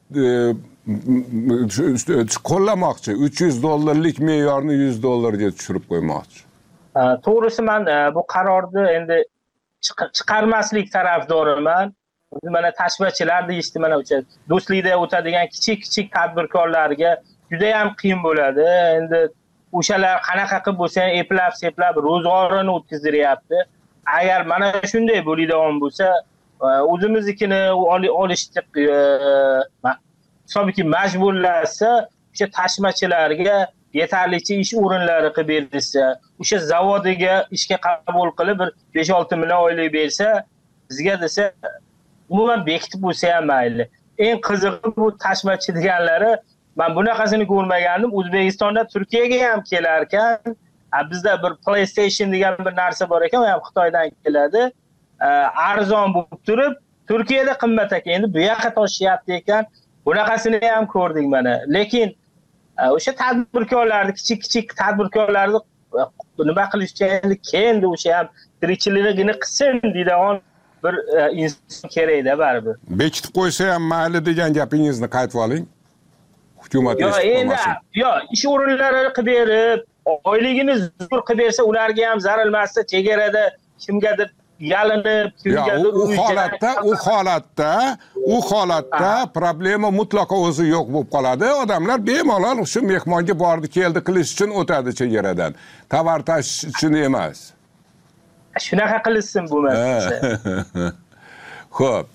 qo'llamoqchi, uch yuz dollarlik me'yorni yuz dollarga tushirib qo'ymoqchi? To'g'risi men bu qarorni endi chiqarmaslik tarafdoriman. Mana tashmachilar deyishdi, mana o'sha do'stlikda o'tadigan kichik-kichik tadbirkorlarga juda ham qiyin bo'ladi. Endi o'shalar qanaqa qilib bo'lsa ham eplab-seplab ro'zg'orini o'tkaziryapti. Agar mana shunday bo'ladigan bo'lsa, o'zimiznikini olishni hisobiki majburlasa, o'sha tashmachilarga yetarlicha ish o'rinlari qilib berilsa, o'sha zavodiga ishga qabul qilib bir besh olti million oylik bersa, bizga desa umuman bekitib bo'lsa ham mayli. Eng qizig'i bu tashmachi deganlari, men bunaqasini ko'rmagandim. O'zbekistonda Turkiyaga ham kelar ekan, bizda bir PlayStation degan bir narsa bor ekan, u ham Xitoydan keladi. Arzon bo'lib turib, Turkiyada qimmat ekan. Endi bu yoqqa toshyapti ekan. Bunaqasini ham ko'rdik mana. Lekin o'sha tadbirkorlarni, kichik-kichik tadbirkorlarni nima qilishga endi kendi o'sha ham tirikchiligini qilsin deydigan bir inson kerakda baribir. Bekitib qo'ysa ham mayli degan gapingizni qaytib oling. Hukumat eshitib qolmasin. Yo'q, ish o'rinlarini qilib berib, oyligini zo'r qilib bersa, ularga ham zarar emasda, chegarada kimgadir yalinib, kimgadir u holatda, u holatda, u holatda problema mutlaqo o'zi yo'q bo'lib qoladi. Odamlar bemalol shu mehmonga bordi, keldi qilish uchun o'tadi chegaradan. Tovar tashish uchun emas. Shunaqa qilishsin bo'lmasa. Xo'p.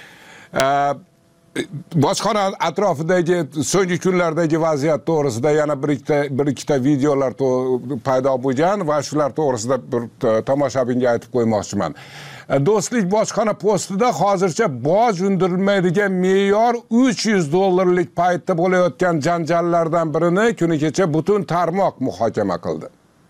Bojxona atrofidagi so'nggi kunlardagi vaziyat to'g'risida yana bir ikkita bir ikkita videolar paydo bo'lgan va shular to'g'risida bir tomoshabinga aytib qo'ymoqchiman. Do'stlik bojxona postida hozircha boj undirilmaydigan me'yor uch yuz dollarlik paytda bo'layotgan janjallardan birini kuni kecha butun tarmoq muhokama qildi.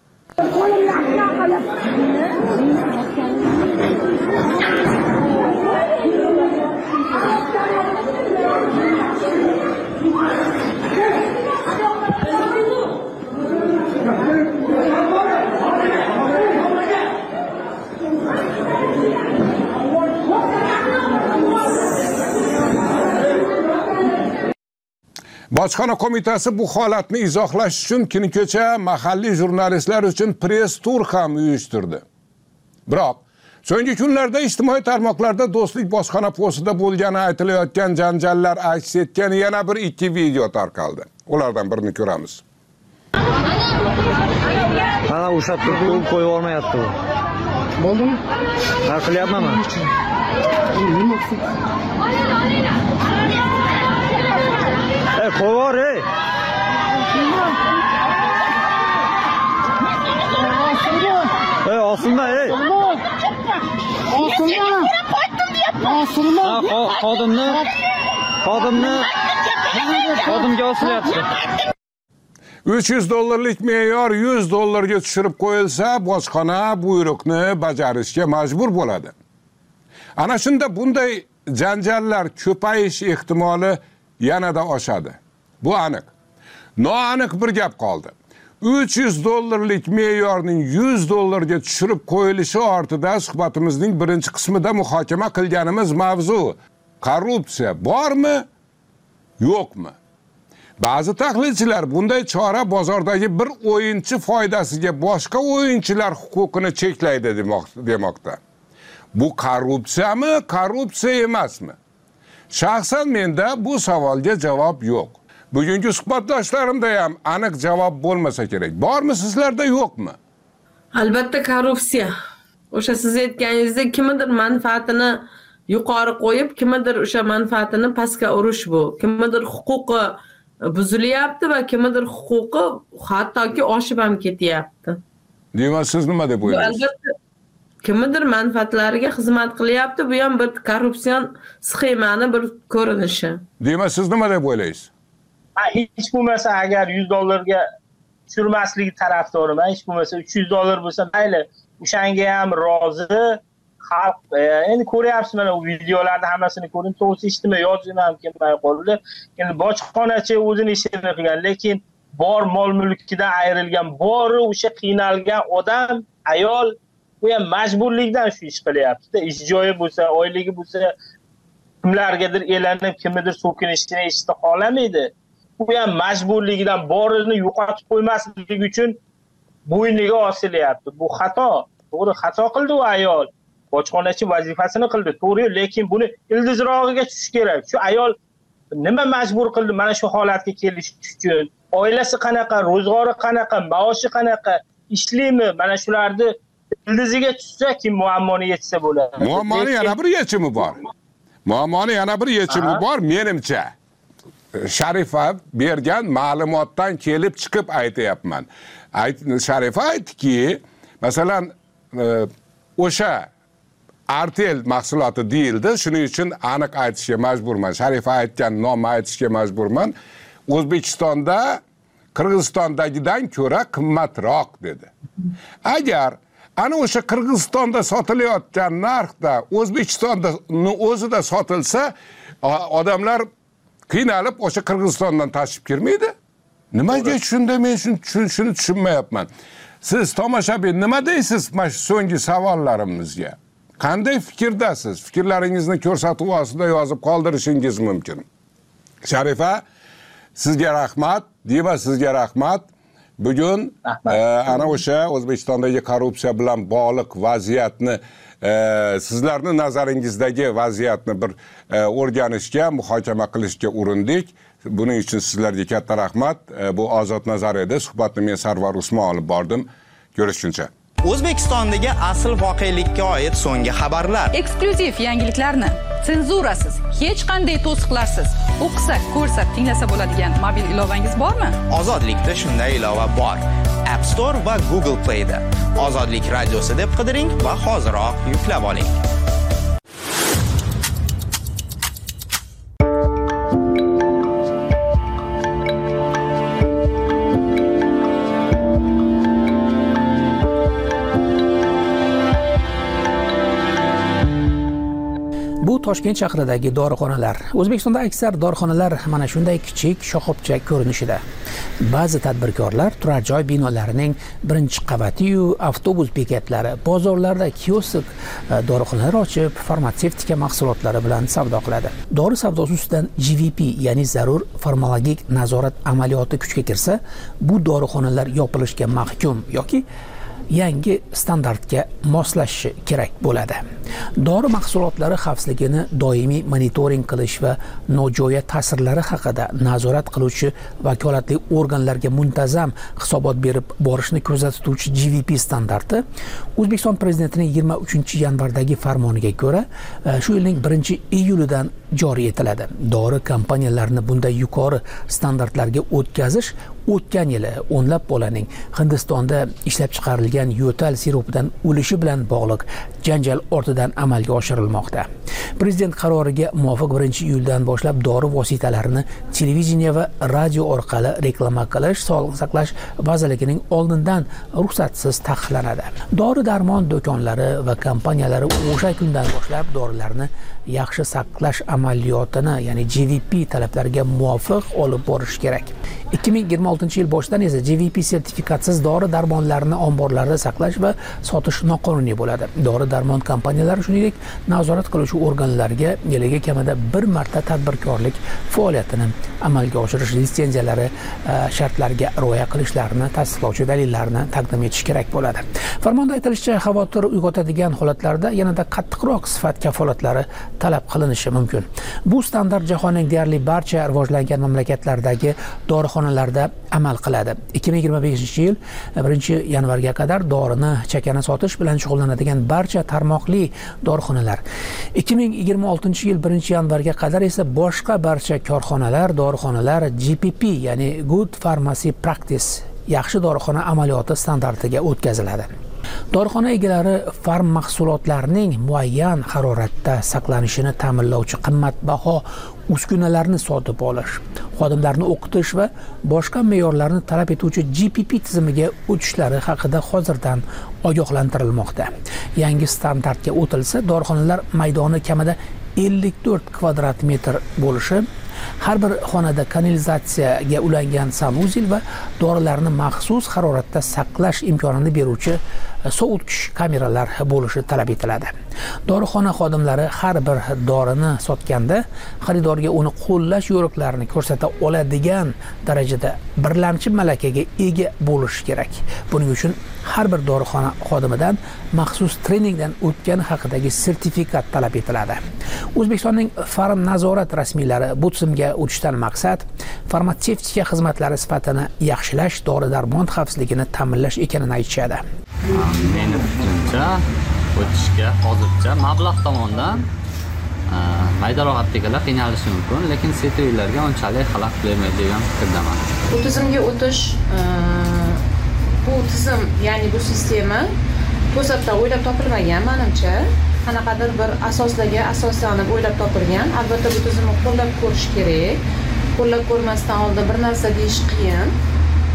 Bojxona qo'mitasi bu holatni izohlash uchun kuni kecha mahalliy jurnalistlar uchun press tur ham uyushtirdi. Biroq so'nggi kunlarda ijtimoiy tarmoqlarda Do'stlik bojxona postida bo'lgani aytilayotgan janjallar aks etgan yana bir ikki video tarqaldi. Ulardan birini ko'ramiz. Mana o'sha turib qo'yib olmayapti u. Bo'ldimi? Ha, qilyapman men. Ey, qo'yvor, ey. Ey, osilma, ey. Osilma. Osilma. Xodimni, xodimni, xodimga osilyapti. uch yuz dollarlik me'yor yuz dollarga tushirib qo'yilsa, bojxona buyruqni bajarishga majbur bo'ladi. Ana shunda bunday janjallar ko'payish ehtimoli yanada oshadi. Bu aniq. Noaniq bir gap qoldi. uch yuz dollarlik me'yorning yuz dollarga tushirib qo'yilishi ortida suhbatimizning birinchi qismida muhokama qilganimiz mavzu korrupsiya bormi, yo'qmi? Ba'zi tahlilchilar bunday chora bozordagi bir o'yinchi foydasiga boshqa o'yinchilar huquqini cheklaydi demoqda. Bu korrupsiyami, korrupsiya emasmi? Shaxsan menda bu savolga javob yo'q. Bugungi suhbatdoshlarimda ham aniq javob bo'lmasa kerak. Bormi sizlarda, yo'qmi? Albatta korrupsiya. O'sha siz aytganingizdek kimdir manfaatini yuqori qo'yib, kimdir o'sha manfaatini pastga urish bu. Kimdir huquqi buzilyapti va kimdir huquqi hattoki oshib ham ketyapti. Demak, siz nima deb o'ylaysiz? Albatta kimdir manfaatlariga xizmat qilyapti, bu ham bir korrupsion sxemani bir ko'rinishi. Demak, siz nima deb o'ylaysiz? Hech bo'lmasa agar yuz dollarga tushirmasligi tarafdoriman. Hech bo'lmasa uch yuz dollar bo'lsa mayli, o'shanga ham rozi xalq. Endi ko'ryapsiz mana bu videolarni hammasini ko'ring, to'g'risi eshitmay yozim ham kelmay qoldi. Endi bojxonachi o'zini ishini qilgan, lekin bor mol mulkidan ayrilgan, bori o'sha qiynalgan odam, ayol, bu ham majburlikdan shu ish qilyapti. Ish joyi bo'lsa, oyligi bo'lsa, kimlargadir elanib, kimnidir so'kinishini eshitdi xolamaydi. Bu ham majburligidan borini yo'qotib qo'ymaslik uchun bo'yniga osilyapti. Bu xato. To'g'ri, xato qildi u ayol. Bojxonachi vazifasini qildi, to'g'ri, lekin buni ildizrog'iga tushish kerak. Shu ayol nima majbur qildi mana shu holatga kelish uchun? Oilasi qanaqa, ro'zg'ori qanaqa, maoshi qanaqa, ishlaymi? Mana shularni ildiziga tushsa, kim muammoni yechsa bo'ladi. Muammoni yana bir yechimi bor. Muammoni yana bir yechimi bor, menimcha. Sharifa bergan ma'lumotdan kelib chiqib aytayapman. Sharifa aytdiki, masalan, o'sha artel mahsuloti deyildi, shuning uchun aniq aytishga majburman. Sharifa aytgan nomni aytishga majburman. O'zbekistonda Qirg'izistondagidan ko'ra qimmatroq dedi. Agar ana o'sha Qirg'izistonda sotilayotgan narxda O'zbekistonda o'zida sotilsa, odamlar qiynalib o'sha Qirg'izistondan tashib kirmaydi. Nimaga shunda men shuni tushunmayapman. Siz tomoshabin nima deysiz mana shu so'nggi savollarimizga? Qanday fikrdasiz? Fikrlaringizni ko'rsatuv ostida yozib qoldirishingiz mumkin. Sharifa, sizga rahmat, Diva sizga rahmat. Bugun e, ana o'sha O'zbekistondagi korrupsiya bilan bog'liq vaziyatni e, sizlarning nazaringizdagi vaziyatni bir e, o'rganishga, muhokama qilishga urindik. Buning uchun sizlarga katta rahmat. E, bu Ozod nazar edi. Suhbatni men Sarvar Usmon olib bordim. Ko'rishguncha. O'zbekistondagi asl voqelikka oid so'nggi xabarlar. Eksklyuziv yangiliklarni senzurasiz, hech qanday to'siqlarsiz o'qisa, ko'rsa, tinglasa bo'ladigan mobil ilovangiz bormi? Ozodlikda shunday ilova bor. App Store va Google Play'da. Ozodlik radiosi deb qidiring va hoziroq yuklab oling. Toshkent shahridagi dorixonalar. O'zbekistonda aksar dorixonalar mana shunday kichik shoxobcha ko'rinishida. Ba'zi tadbirkorlar turar joy binolarining birinchi qavati-yu avtobus bekatlari, bozorlarda kiosk dorixonalar ochib, farmatsevtika mahsulotlari bilan savdo qiladi. Dori savdosi ustidan G V P, ya'ni zarur farmakologik nazorat amaliyoti kuchga kirsa, bu dorixonalar yopilishga mahkum yoki yangi standartga moslashishi kerak bo'ladi. Dori mahsulotlari xavfsizligini doimiy monitoring qilish va nojo'ya ta'sirlari haqida nazorat qiluvchi vakolatli organlarga muntazam hisobot berib borishni ko'rsatuvchi G V P standarti O'zbekiston prezidentining yigirma uchinchi yanvardagi farmoniga ko'ra shu yilning birinchi iyulidan joriy etiladi. Dori kompaniyalarini bunday yuqori standartlarga o'tkazish o'tgan yili o'nlab bolaning Hindistonda ishlab chiqarilgan yo'tal siropidan o'lishi bilan bog'liq janjal ortidan amalga oshirilmoqda. Prezident qaroriga muvofiq birinchi iyuldan boshlab dori vositalarini televideniya va radio orqali reklama qilish Sog'liqni saqlash vazirligining oldindan ruxsatsiz taqiqlanadi. Dori-darmon do'konlari va kompaniyalari o'sha kundan boshlab dorilarni yaxshi saqlash amaliyotini, ya'ni G V P talablariga muvofiq olib borish kerak. ikki ming yigirma oltinchi yil boshidan esa G V P sertifikatsiz dori-darmonlarni omborlarda saqlash va sotish noqonuniy bo'ladi. Dori-darmon kompaniyalari shuningdek nazorat qiluvchi organlarga yiliga kamida bir marta tadbirkorlik faoliyatini amalga oshirish litsenziyalari shartlariga rioya qilishlarini tasdiqlovchi dalillarni taqdim etish kerak bo'ladi. Farmonda aytilishicha, xavotir uyg'otadigan holatlarda yanada qattiqroq sifat kafolatlari talab qilinishi mumkin. Bu standart jahonning deyarli barcha rivojlangan mamlakatlardagi dorixonalarda amal qiladi. ikki ming yigirma beshinchi yil birinchi yanvarga qadar dorini chakana sotish bilan shug'ullanadigan barcha tarmoqli dorixonalar, ikki ming yigirma oltinchi yil birinchi yanvarga qadar esa boshqa barcha korxonalar, dorixonalar G P P, ya'ni Good Pharmacy Practice, yaxshi dorixona amaliyoti standartiga o'tkaziladi. Dorixona egalari farm mahsulotlarining muayyan haroratda saqlanishini ta'minlovchi qimmatbaho uskunalarni sotib olish, xodimlarni o'qitish va boshqa me'yorlarni talab etuvchi G P P tizimiga o'tishlari haqida hozirdan ogohlantirilmoqda. Yangi standartga o'tilsa, dorixonalar maydoni kamida ellik to'rt kvadrat metr bo'lishi, har bir xonada kanalizatsiyaga ulangan sanuzel va dorilarni maxsus haroratda saqlash imkonini beruvchi sovutish kameralar bo'lishi talab etiladi. Dorixona xodimlari har bir dorini sotganda xaridorga uni qo'llash yo'riqlarini ko'rsata oladigan darajada birlamchi malakaga ega bo'lishi kerak. Buning uchun har bir dorixona xodimidan maxsus treningdan o'tgani haqidagi sertifikat talab etiladi. O'zbekistonning farm nazorat rasmiylari bu tizimga o'tishdan maqsad farmatsevtika xizmatlari sifatini yaxshilash, dori-darmon xavfsizligini ta'minlash ekanini aytishadi. Meni fikrimcha, o'tishga hozircha mablag' tomonidan mayda rohatdagalar qiynalishi mumkin, lekin setuvlarga unchalik xalaqit bermaydi degan fikrdaman. Bu tizimga o'tish, bu tizim, ya'ni bu sistema to'satdan o'ylab topilmagan, menimcha. Qanaqadir bir asoslarga asoslanib o'ylab topilgan. Albatta bu tizimni qo'llab ko'rish kerak. Qo'llab ko'rmasdan oldin bir narsa deyish qiyin.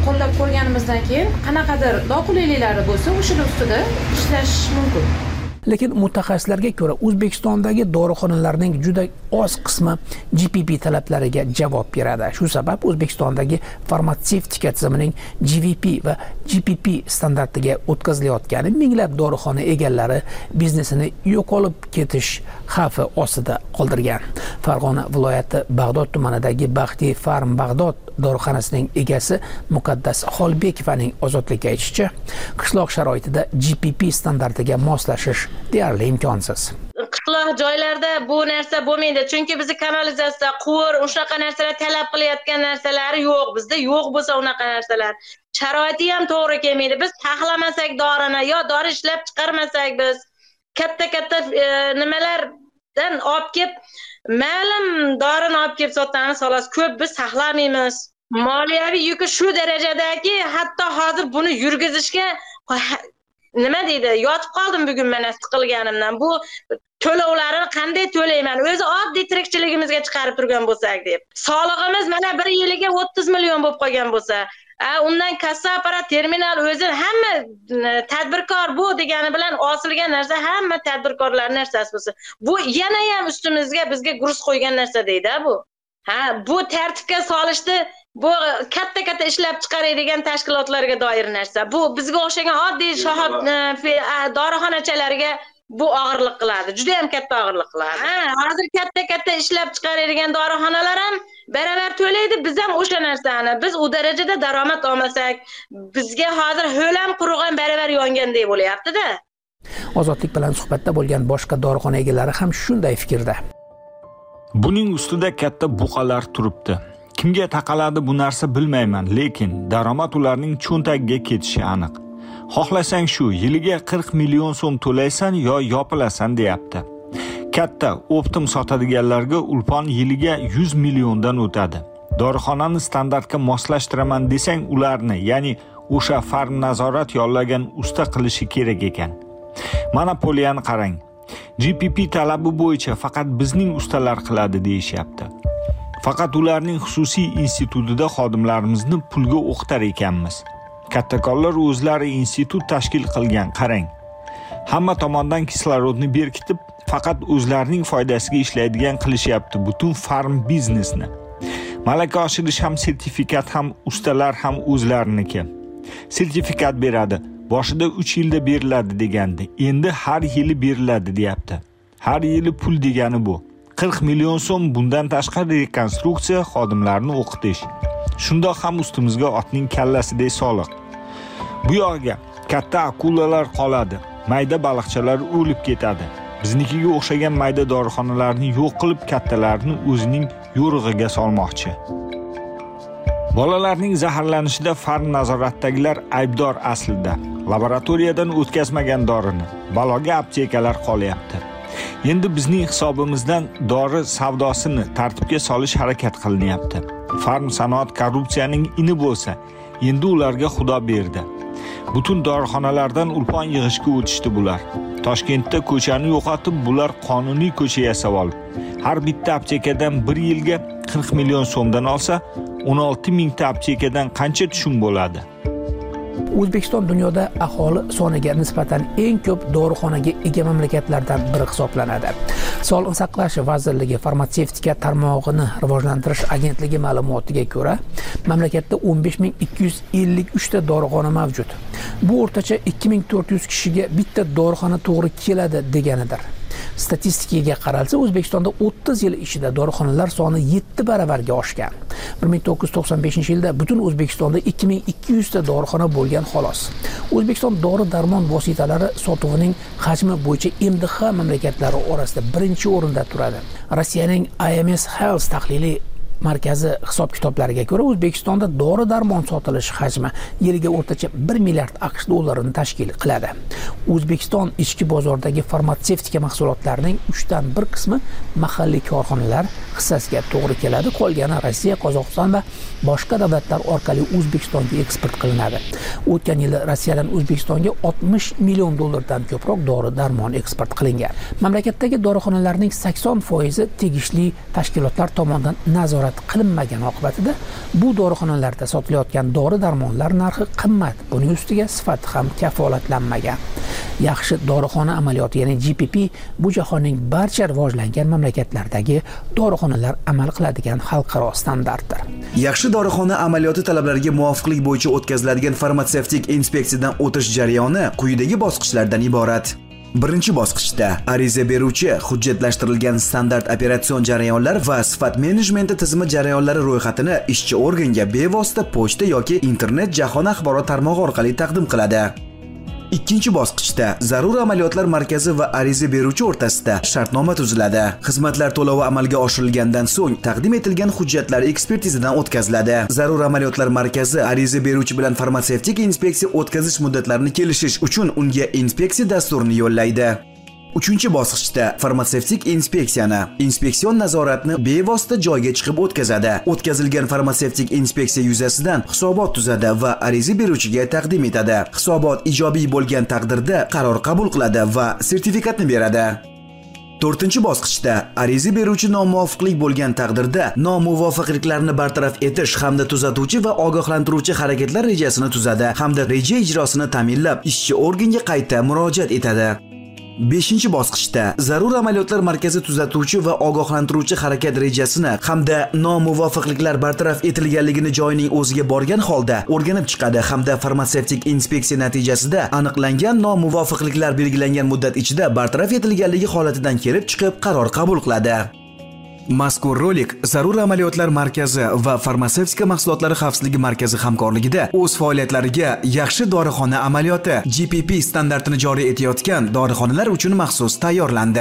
qo'llab ko'rganimizdan keyin qanaqadir noqulayliklari bo'lsa o'shalar ustida ishlash mumkin. Lekin mutaxassislarga ko'ra O'zbekistondagi dorixonalarning juda oz qismi G P P talablariga javob beradi. Shu sabab O'zbekistondagi farmatsevtika tizimining G V P va G P P standartiga o'tkazilayotgani minglab dorixona egalari biznesini yo'qolib ketish xavfi ostida qoldirgan. Farg'ona viloyati Bag'dod tumanidagi Baxtiy Farm Bag'dod dorixonasining egasi Muqaddas Xolbekovaning ozodlikka aytishicha, qishloq sharoitida G P P standartiga moslashish deyarli imkonsiz. Qishloq joylarda bu narsa bo'lmaydi, chunki bizni kanalizatsiya, quvur, o'shaqa narsalar talab qilayotgan narsalari yo'q. Bizda yo'q bo'lsa unaqa narsalar. Sharoiti ham to'g'ri kelmaydi. Biz taxlamasak dorini yo dori ishlab chiqarmasak biz katta-katta e, nimalardan olib kelib ma'lum dorini olib kelib sotamiz, xolos ko'p biz saqlamaymiz. Moliyaviy yuki shu darajadagi, hatto hozir buni yurgizishga nima deydi, yotib qoldim bugun mana siqilganimdan. Bu to'lovlarni qanday to'layman? O'zi oddiy tirikchiligimizga chiqarib turgan bo'lsak deb. Solig'imiz mana bir yiliga o'ttiz million bo'lib qolgan bo'lsa, a undan kassa apparat, terminal, o'zi hamma tadbirkor bu degani bilan osilgan narsa, hamma tadbirkorlar narsasi bo'lsa, bu yana ham ustimizga bizga gruz qo'ygan narsa deydi bu. Ha, bu tartibga solishdi. Bu katta-katta ishlab chiqaradigan tashkilotlarga doir narsa. Bu bizga o'xshagan oddiy shohab dorixonachilarga bu og'irlik qiladi. Juda ham katta og'irlik qiladi. Ha, hozir katta-katta ishlab chiqaradigan dorixonalar ham baravar to'laydi, biz ham o'sha narsani. Biz u darajada daromad olmasak, bizga hozir ho'lam qurg'an baravar yongandek bo'lyapti-da. Ozodlik bilan suhbatda bo'lgan boshqa dorixona egalari ham shunday fikrda. Buning ustida katta buqalar turibdi. Kimga taqaladi bu narsa bilmayman, lekin daromad ularning cho'ntagiga ketishi aniq. Xohlasang shu yiliga qirq million so'm to'laysan yo yopilasan deyapti. Katta optim sotadiganlarga ulpon yiliga yuz milliondan o'tadi. Dorixonani standartga moslashtiraman desang, ularni, ya'ni o'sha farm nazorat yollagan usta qilishi kerak ekan. Monopoliyani qarang. G P P talabi bo'yicha faqat bizning ustalar qiladi deyishyapti. Faqat ularning xususiy institutida xodimlarimizni pulga o'qitar ekanmiz. Kattakonlar o'zlari institut tashkil qilgan, qarang. Hamma tomondan kislorodni berkitib, faqat o'zlarining foydasiga ishlaydigan qilishyapti butun farm biznesni. Malaka oshirish ham, sertifikat ham, ustalar ham o'zlariniki. Sertifikat beradi. Boshida uch yilda beriladi degandi. Endi har yili beriladi deyapti. Har yili pul degani bu. qirq million so'm, bundan tashqari rekonstruksiya, xodimlarni o'qitish. Shundoq ham ustimizga otning kallasidek soliq. Bu yoqga katta akulalar qoladi, mayda baliqchalar o'lib ketadi. Biznikiga o'xshagan mayda dorixonalarni yo'q qilib, kattalarni o'zining yo'rig'iga solmoqchi. Bolalarning zaharlanishida farm nazoratdagilar aybdor aslida. Laboratoriyadan o'tkazmagan dorini, baloga aptekalar qolyapti. Endi bizning hisobimizdan dori savdosini tartibga solish harakat qilinyapti. Farm sanoat korrupsiyaning ini bo'lsa, endi ularga xudo berdi. Butun dorixonalardan ulpon yig'ishga o'tishdi bular. Toshkentda ko'chani yo'qotib, bular qonuniy ko'cha yasab olib, har bitta aptekadan bir yilga qirq million so'mdan olsa, o'n olti mingta aptekadan qancha tushum bo'ladi? O'zbekiston dunyoda aholi soniga nisbatan eng ko'p dorixonaga ega mamlakatlardan biri hisoblanadi. Sog'liqni saqlash vazirligi farmatsevtika tarmog'ini rivojlantirish agentligi ma'lumotiga ko'ra, mamlakatda o'n besh ming ikki yuz ellik uch ta dorixona mavjud. Bu o'rtacha ikki ming to'rt yuz kishiga bitta dorixona to'g'ri keladi deganidir. Statistikaga qaralsa, O'zbekistonda o'ttiz yil ichida dorixonalar soni yetti baravarga oshgan. bir ming to'qqiz yuz to'qson beshinchi yilda butun O'zbekistonda ikki ming ikki yuz ta dorixona bo'lgan xolos. O'zbekiston dori-darmon vositalari sotuvining hajmi bo'yicha M D H mamlakatlari orasida birinchi o'rinda turadi. Rossiyaning I M S Health tahliliy markazi hisob-kitoblariga ko'ra, O'zbekistonda dori-darmon sotilish hajmi yiliga o'rtacha bir milliard AQSh dollarini tashkil qiladi. O'zbekiston ichki bozoridagi farmatsevtika mahsulotlarining uchdan bir qismi mahalliy korxonalar hissasiga to'g'ri keladi, qolgani Rossiya, Qozog'iston va boshqa davlatlar orqali O'zbekistonga eksport qilinadi. O'tgan yil Rossiyadan O'zbekistonga oltmish million dollardan ko'proq dori-darmon eksport qilingan. Mamlakatdagi dorixonalarning sakson foizi tegishli tashkilotlar tomonidan nazorat nazorat qilinmagani oqibatida bu dorixonalarda sotilayotgan dori-darmonlar narxi qimmat. Buning ustiga sifati ham kafolatlanmagan. Yaxshi dorixona amaliyoti, ya'ni G P P, bu jahonning barcha rivojlangan mamlakatlaridagi dorixonalar amal qiladigan xalqaro standartdir. Yaxshi dorixona amaliyoti talablariga muvofiqlik bo'yicha o'tkaziladigan farmatsevtik inspeksiyadan o'tish jarayoni quyidagi bosqichlardan iborat. Birinchi bosqichda ariza beruvchi hujjatlashtirilgan standart operatsion jarayonlar va sifat menejmenti tizimi jarayonlari ro'yxatini ishchi organga bevosita pochta yoki internet jahon axborot tarmog'i orqali taqdim qiladi. Ikkinchi bosqichda zarur amaliyotlar markazi va ariza beruvchi o'rtasida shartnoma tuziladi. Xizmatlar to'lovi amalga oshirilgandan so'ng taqdim etilgan hujjatlar ekspertizadan o'tkaziladi. Zarur amaliyotlar markazi ariza beruvchi bilan farmatsevtik inspeksiya o'tkazish muddatlarini kelishish uchun unga inspeksiya dasturini yo'llaydi. Uchinchi bosqichda farmatsevtik inspeksiyani, inspeksion nazoratni bevosita joyga chiqib o'tkazadi. O'tkazilgan farmatsevtik inspeksiya yuzasidan hisobot tuzadi va ariza beruvchiga taqdim etadi. Hisobot ijobiy bo'lgan taqdirda qaror qabul qiladi va sertifikatni beradi. To'rtinchi bosqichda ariza beruvchi nomuvofiqlik bo'lgan taqdirda nomuvofiqliklarni bartaraf etish hamda tuzatuvchi va ogohlantiruvchi harakatlar rejasini tuzadi hamda reja ijrosini ta'minlab ishchi organga qayta murojaat etadi. beshinchi bosqichda zarur amaliyotlar markazi tuzatuvchi va ogohlantiruvchi harakat rejasini hamda nomuvofiqliklar bartaraf etilganligini joyining o'ziga borgan holda o'rganib chiqadi hamda farmatsevtik inspeksiya natijasida aniqlangan nomuvofiqliklar belgilangan muddat ichida bartaraf etilganligi holatidan kelib chiqib qaror qabul qiladi. Mazkur rolik zarur amaliyotlar markazi va farmatsevtika mahsulotlari xavfsizligi markazi hamkorligida o'z faoliyatlariga yaxshi dorixona amaliyoti G P P standartini joriy etayotgan dorixonalar uchun maxsus tayyorlandi.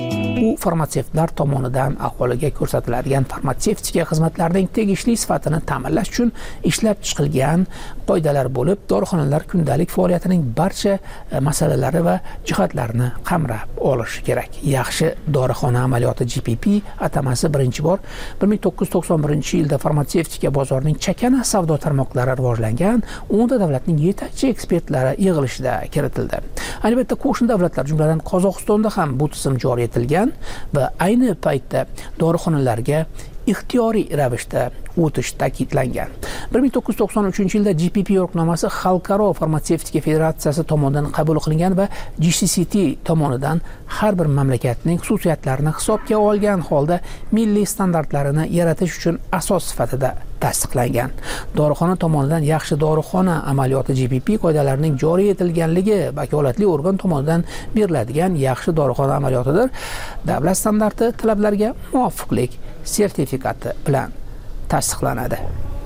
U farmatsevtlar tomonidan aholiga ko'rsatiladigan farmatsevtika xizmatlarining tegishli sifatini ta'minlash uchun ishlab chiqilgan qoidalar bo'lib, dorixonalar kundalik faoliyatining barcha masalalari va jihatlarini qamrab olishi kerak. Yaxshi dorixona amaliyoti G P P atamasi birinchi bor bir ming to'qqiz yuz to'qson birinchi yilda farmatsevtika bozorining chakana savdo tarmoqlari rivojlangan o'nta davlatning yetakchi ekspertlari yig'ilishida kiritildi. Albatta, qo'shni davlatlar, jumladan Qozog'istonda ham bu tizim joriy etilgan va ayni paytda dorixonalarga ixtiyoriy ravishda o'tish ta'kidlangan. bir ming to'qqiz yuz to'qson uchinchi yilda G P P yo'riqnomasi Xalqaro farmatsevtika federatsiyasi tomonidan qabul qilingan va G C C T tomonidan har bir mamlakatning xususiyatlarini hisobga olgan holda milliy standartlarini yaratish uchun asos sifatida tasdiqlangan. Dorixona tomonidan yaxshi dorixona amaliyoti G P P qoidalarining joriy etilganligi vakolatli organ tomonidan beriladigan yaxshi dorixona amaliyotidir. Davlat standarti talablariga muvofiqlik sertifikati bilan tasdiqlanadi.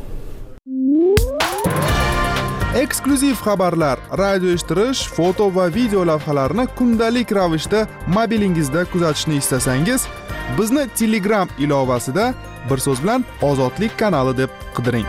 Eksklyuziv xabarlar, radio eshittirish, foto va video lavhalarni kundalik ravishda mobilingizda kuzatishni istasangiz, bizni Telegram ilovasida bir so'z bilan Ozodlik kanali deb qidiring.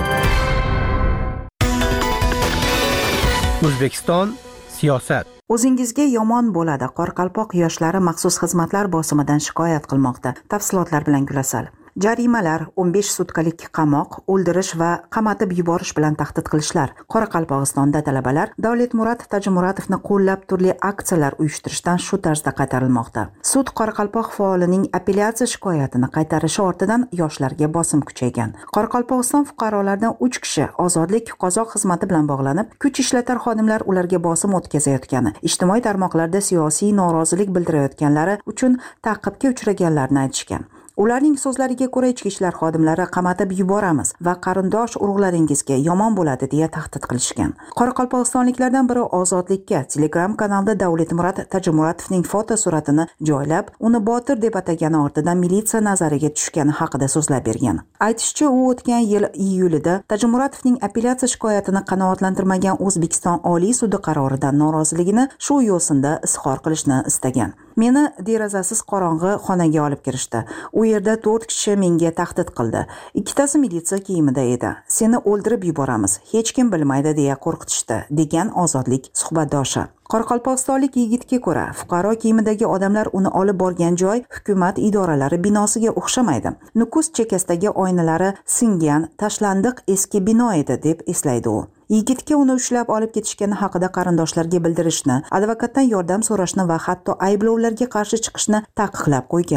O'zbekiston siyosat. O'zingizga yomon bo'ladi. Qoraqalpoq yoshlari maxsus xizmatlar bosimidan shikoyat qilmoqda. Tafsilotlar bilan Gulasal. Jarimalar, o'n besh sutkalik qamoq, o'ldirish va qamatib yuborish bilan tahdid qilishlar. Qoraqalpog'istonda talabalar Davletmurod Tajimuratovni qo'llab turli aksiyalar uyushtirishdan shu tarzda qaytarilmoqda. Sud Qoraqalpoq faolining apellyatsiya shikoyatini qaytarishi ortidan yoshlarga bosim kuchaygan. Qoraqalpog'iston fuqarolaridan uch kishi ozodlik qozoq xizmati bilan bog'lanib, kuch ishlatar xodimlar ularga bosim o'tkazayotgani, ijtimoiy tarmoqlarda siyosiy norozilik bildirayotganlari uchun ta'qibga uchraganlarni aytishgan. Ularning so'zlariga ko'ra, ichki ishlar xodimlari qamatib yuboramiz va qarindosh urug'laringizga yomon bo'ladi deya tahdid qilishgan. Qoraqalpog'istonliklardan biri Ozodlikka Telegram kanalida Davletmurod Tajimuratovning foto suratini joylab, uni botir deb atagani ortidan militsiya nazariga tushgani haqida so'zlab bergan. Aytishicha, u o'tgan yil iyulida Tajimuratovning apellyatsiya shikoyatini qanoatlantirmagan O'zbekiston Oliy sudi qaroridan noroziligini shu yo'sinda izhor qilishni istagan. Meni derazasiz qorong'i xonaga olib kirishdi. U yerda to'rt kishi menga tahdid qildi. Ikkitasi militsiya kiyimida edi. Seni o'ldirib yuboramiz, hech kim bilmaydi deya qo'rqitishdi, degan Ozodlik suhbatdoshi. Qoraqalpog'istonlik yigitga ko'ra, fuqaro kiyimidagi odamlar uni olib borgan joy hukumat idoralari binosiga o'xshamaydi. Nukus chekkasidagi oynalari singan, tashlandiq eski bino edi deb eslaydi u. Yigitga uni ushlab olib ketishgani haqida qarindoshlarga bildirishni, advokatdan yordam so'rashni va hatto ayblovlarga qarshi chiqishni taqiqlab qo'yganlar.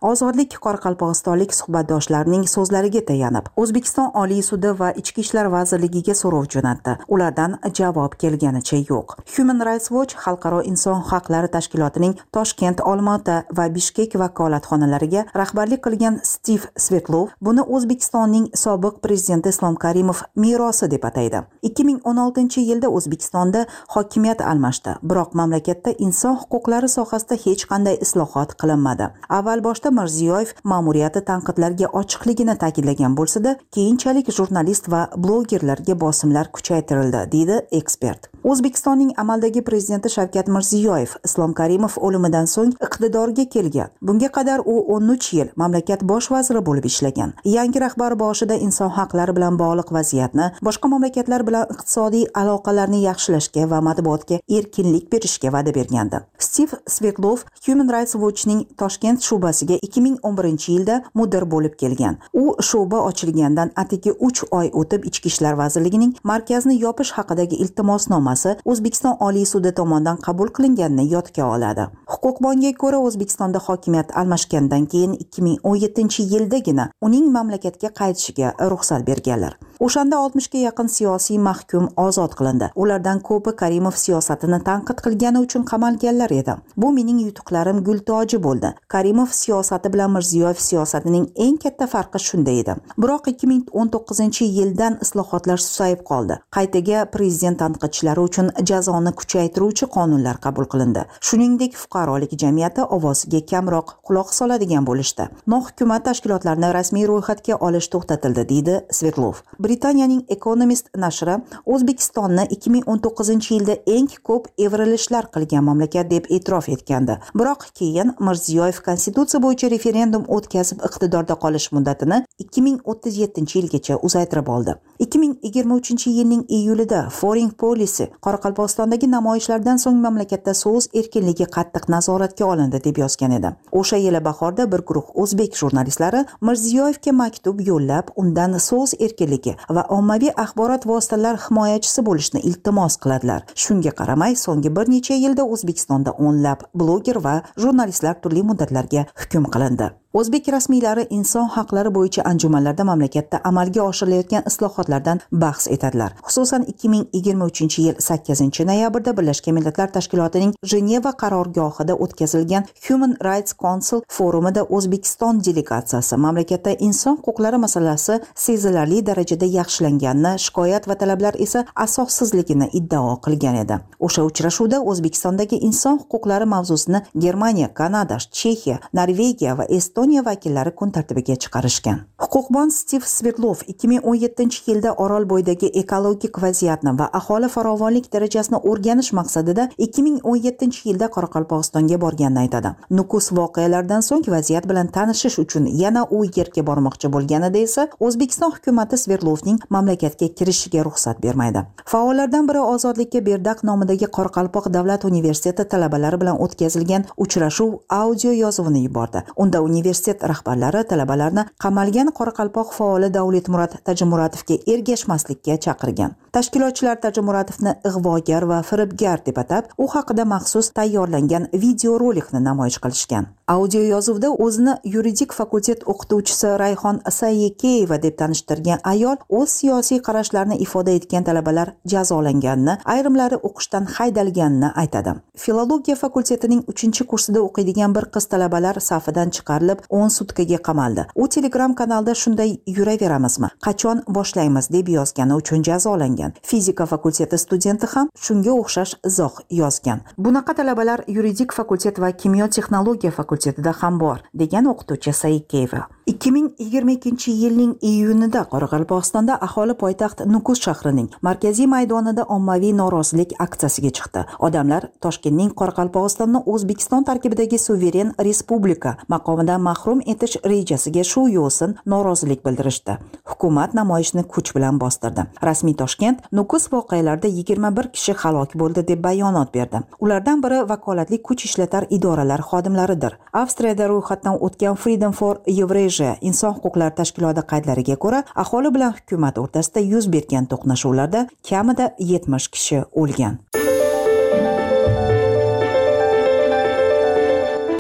Ozodlik qoraqalpog'istonlik suhbatdoshlarining so'zlariga tayanib, O'zbekiston Oliy sudi va Ichki ishlar vazirligiga so'rov jo'natdi. Ulardan javob kelganicha yo'q. Human Rights Watch xalqaro inson haqlari tashkilotining Toshkent, Olmaota va Bishkek vakolatxonalariga rahbarlik qilgan Stiv Svetlov buni O'zbekistonning sobiq prezidenti Islom Karimov merosi deb ataydi. ikki ming o'n oltinchi yilda O'zbekistonda hokimiyat almashdi, biroq mamlakatda inson huquqlari sohasida hech qanday islohot qilinmadi. Avval boshda Mirziyoyev ma'muriyati tanqidlarga ochiqligini ta'kidlagan bo'lsa-da, keyinchalik jurnalist va blogerlarga bosimlar kuchaytirildi, deydi ekspert. O'zbekistonning amaldagi prezidenti Shavkat Mirziyoyev Islom Karimov o'limidan so'ng iqtidorga kelgan. Bunga qadar u o'n uch yil mamlakat bosh vaziri bo'lib ishlagan. Yangi rahbar boshida inson haqlari bilan bog'liq vaziyatni, boshqa mamlakatlar bilan iqtisodiy aloqalarni yaxshilashga va matbuotga erkinlik berishga va'da bergandi. Stiv Svetlov Human Rights Watch'ning Toshkent shubasiga ikki ming o'n birinchi yilda mudir bo'lib kelgan. U shuba ochilgandan atigi uch oy o'tib Ichki ishlar vazirligining markazni yopish haqidagi iltimosnomasi O'zbekiston Oliy sudi tomonidan qabul qilinganini yodga oladi. Huquqbonga ko'ra, O'zbekistonda hokimiyat almashgandan keyin ikki ming o'n yettinchi yildagina uning mamlakatga qaytishiga ruxsat berganlar. O'shanda oltmishga yaqin siyosiy mahkum ozod qilindi. Ulardan ko'pi Karimov siyosatini tanqid qilgani uchun qamalganlar edi. Bu mening yutuqlarim gultoji bo'ldi. Karimov siyosati bilan Mirziyoyev siyosatining eng katta farqi shunda edi. Biroq ikki ming o'n to'qqizinchi yildan islohotlar susayib qoldi. Qaytaga prezident tanqidchilari uchun jazoni kuchaytiruvchi qonunlar qabul qilindi. Shuningdek, fuqarolik jamiyati ovoziga kamroq quloq soladigan bo'lishdi. Nohukumat tashkilotlarini rasmiy ro'yxatga olish to'xtatildi, deydi Svetlov. Britaniyaning Economist nashri O'zbekistonni ikki ming o'n to'qqizinchi yilda eng ko'p evrilishlar qilgan mamlakat deb e'tirof etgandi. Biroq keyin Mirziyoyev konstitutsiya bo'yicha referendum o'tkazib iqtidorda qolish muddatini ikki ming o'ttiz yettinchi yilgacha uzaytirib oldi. ikki ming yigirma uchinchi yilning iyulida Foreign Policy Qoraqalpog'istondagi namoyishlardan so'ng mamlakatda so'z erkinligi qattiq nazoratga olindi deb yozgan edi. O'sha yili bahorda bir guruh o'zbek jurnalistlari Mirziyoyevga maktub yo'llab, undan so'z erkinligi va ommaviy axborot vositalari himoyachisi bo'lishni iltimos qiladilar. Shunga qaramay, so'nggi bir necha yilda O'zbekistonda o'nlab bloger va jurnalistlar turli muddatlarga hukm qilindi. O'zbek rasmiylari inson haqlari bo'yicha anjumanlarda mamlakatda amalga oshirilayotgan islohotlardan bahs etadilar. Xususan ikki ming yigirma uchinchi yil sakkizinchi noyabrda Birlashgan Millatlar Tashkilotining Jeneva qarorgohida o'tkazilgan Human Rights Council forumida O'zbekiston delegatsiyasi mamlakatda inson huquqlari masalasi sezilarli darajada yaxshilanganini, shikoyat va talablar esa asossizligini iddao qilgan edi. O'sha uchrashuvda O'zbekistondagi inson huquqlari mavzusini Germaniya, Kanada, Chexiya, Norvegiya va Estoniya vakillari kun tartibiga chiqarishgan. Huquqbon Stiv Svetlov ikki ming o'n yettinchi yilda Orolbo'ydagi ekologik vaziyatni va aholi farovonlik darajasini o'rganish maqsadida ikki ming o'n yettinchi yilda Qoraqalpog'istonga borganini aytadi. Nukus voqealaridan so'ng vaziyat bilan tanishish uchun yana u yerga bormoqchi bo'lganida esa O'zbekiston hukumati Svetlovning mamlakatga kirishiga ruxsat bermaydi. Faollardan biri Ozodlikka Berdaq nomidagi Qoraqalpoq davlat universiteti talabalari bilan o'tkazilgan uchrashuv audio yozuvini yubordi. Unda universitet rahbarlari talabalarni qamalgan Qoraqalpoq faoli Davletmurod Tajimuratovga ergashmaslikka chaqirgan. Tashkilotchilar Tajimuratovni ig'vogar va firibgar deb atab, u haqida maxsus tayyorlangan videorolikni namoyish qilishgan. Audio yozuvda o'zini yuridik fakultet o'qituvchisi Rayhon Sayekeyeva deb tanishtirgan ayol o'z siyosiy qarashlarini ifoda etgan talabalar jazolanganini, ayrimlari o'qishdan haydalganini aytadi. Filologiya fakultetining uchinchi kursida o'qiydigan bir qiz talabalar safidan chiqarilib o'n sutkaga qamaldi. U Telegram kanalda shunday yuraveramizmi, qachon boshlaymiz deb yozgani uchun jazolangan. Fizika fakulteti studenti ham shunga o'xshash izoh yozgan. Bunaqa talabalar yuridik fakultet va kimyo texnologiya fakultetida ham bor, degan o'qituvchi Saikeva. ikki ming yigirma ikkinchi yilning iyunida Qoraqalpog'istonda aholi poytaxt Nukus shahrining markaziy maydonida ommaviy norozilik aksiyasiga chiqdi. Odamlar Toshkentning Qoraqalpog'istonni O'zbekiston tarkibidagi suveren respublika maqomidan mahrum etish rejasiga shu yo'sin norozilik bildirishdi. Hukumat namoyishni kuch bilan bostirdi. Rasmiy Toshkent Nukus voqealarida yigirma bir kishi halok bo'ldi deb bayonot berdi. Ulardan biri vakolatli kuch ishlatar idoralar xodimlaridir. Avstriyada ro'yxatdan o'tgan Freedom for Eurasia inson huquqlari tashkiloti qaydlariga ko'ra, aholi bilan hukumat o'rtasida yuz bergan to'qnashuvlarda kamida yetmish kishi o'lgan.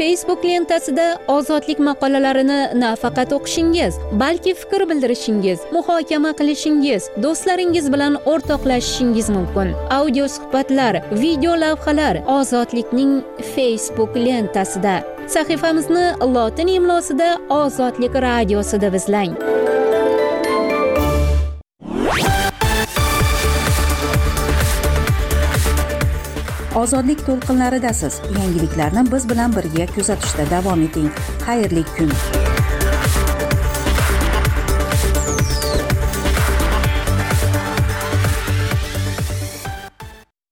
Facebook lentasida ozodlik maqolalarini nafaqat o'qishingiz, balki fikr bildirishingiz, muhokama qilishingiz, do'stlaringiz bilan o'rtoqlashishingiz mumkin. Audio suhbatlar, video lavhalar ozodlikning Facebook lentasida. Sahifamizni lotin imlosida Ozodlik radiosi deb izlang. Ozodlik to'lqinlaridasiz. Yangiliklarni biz bilan birga kuzatishda davom eting. Xayrli kun.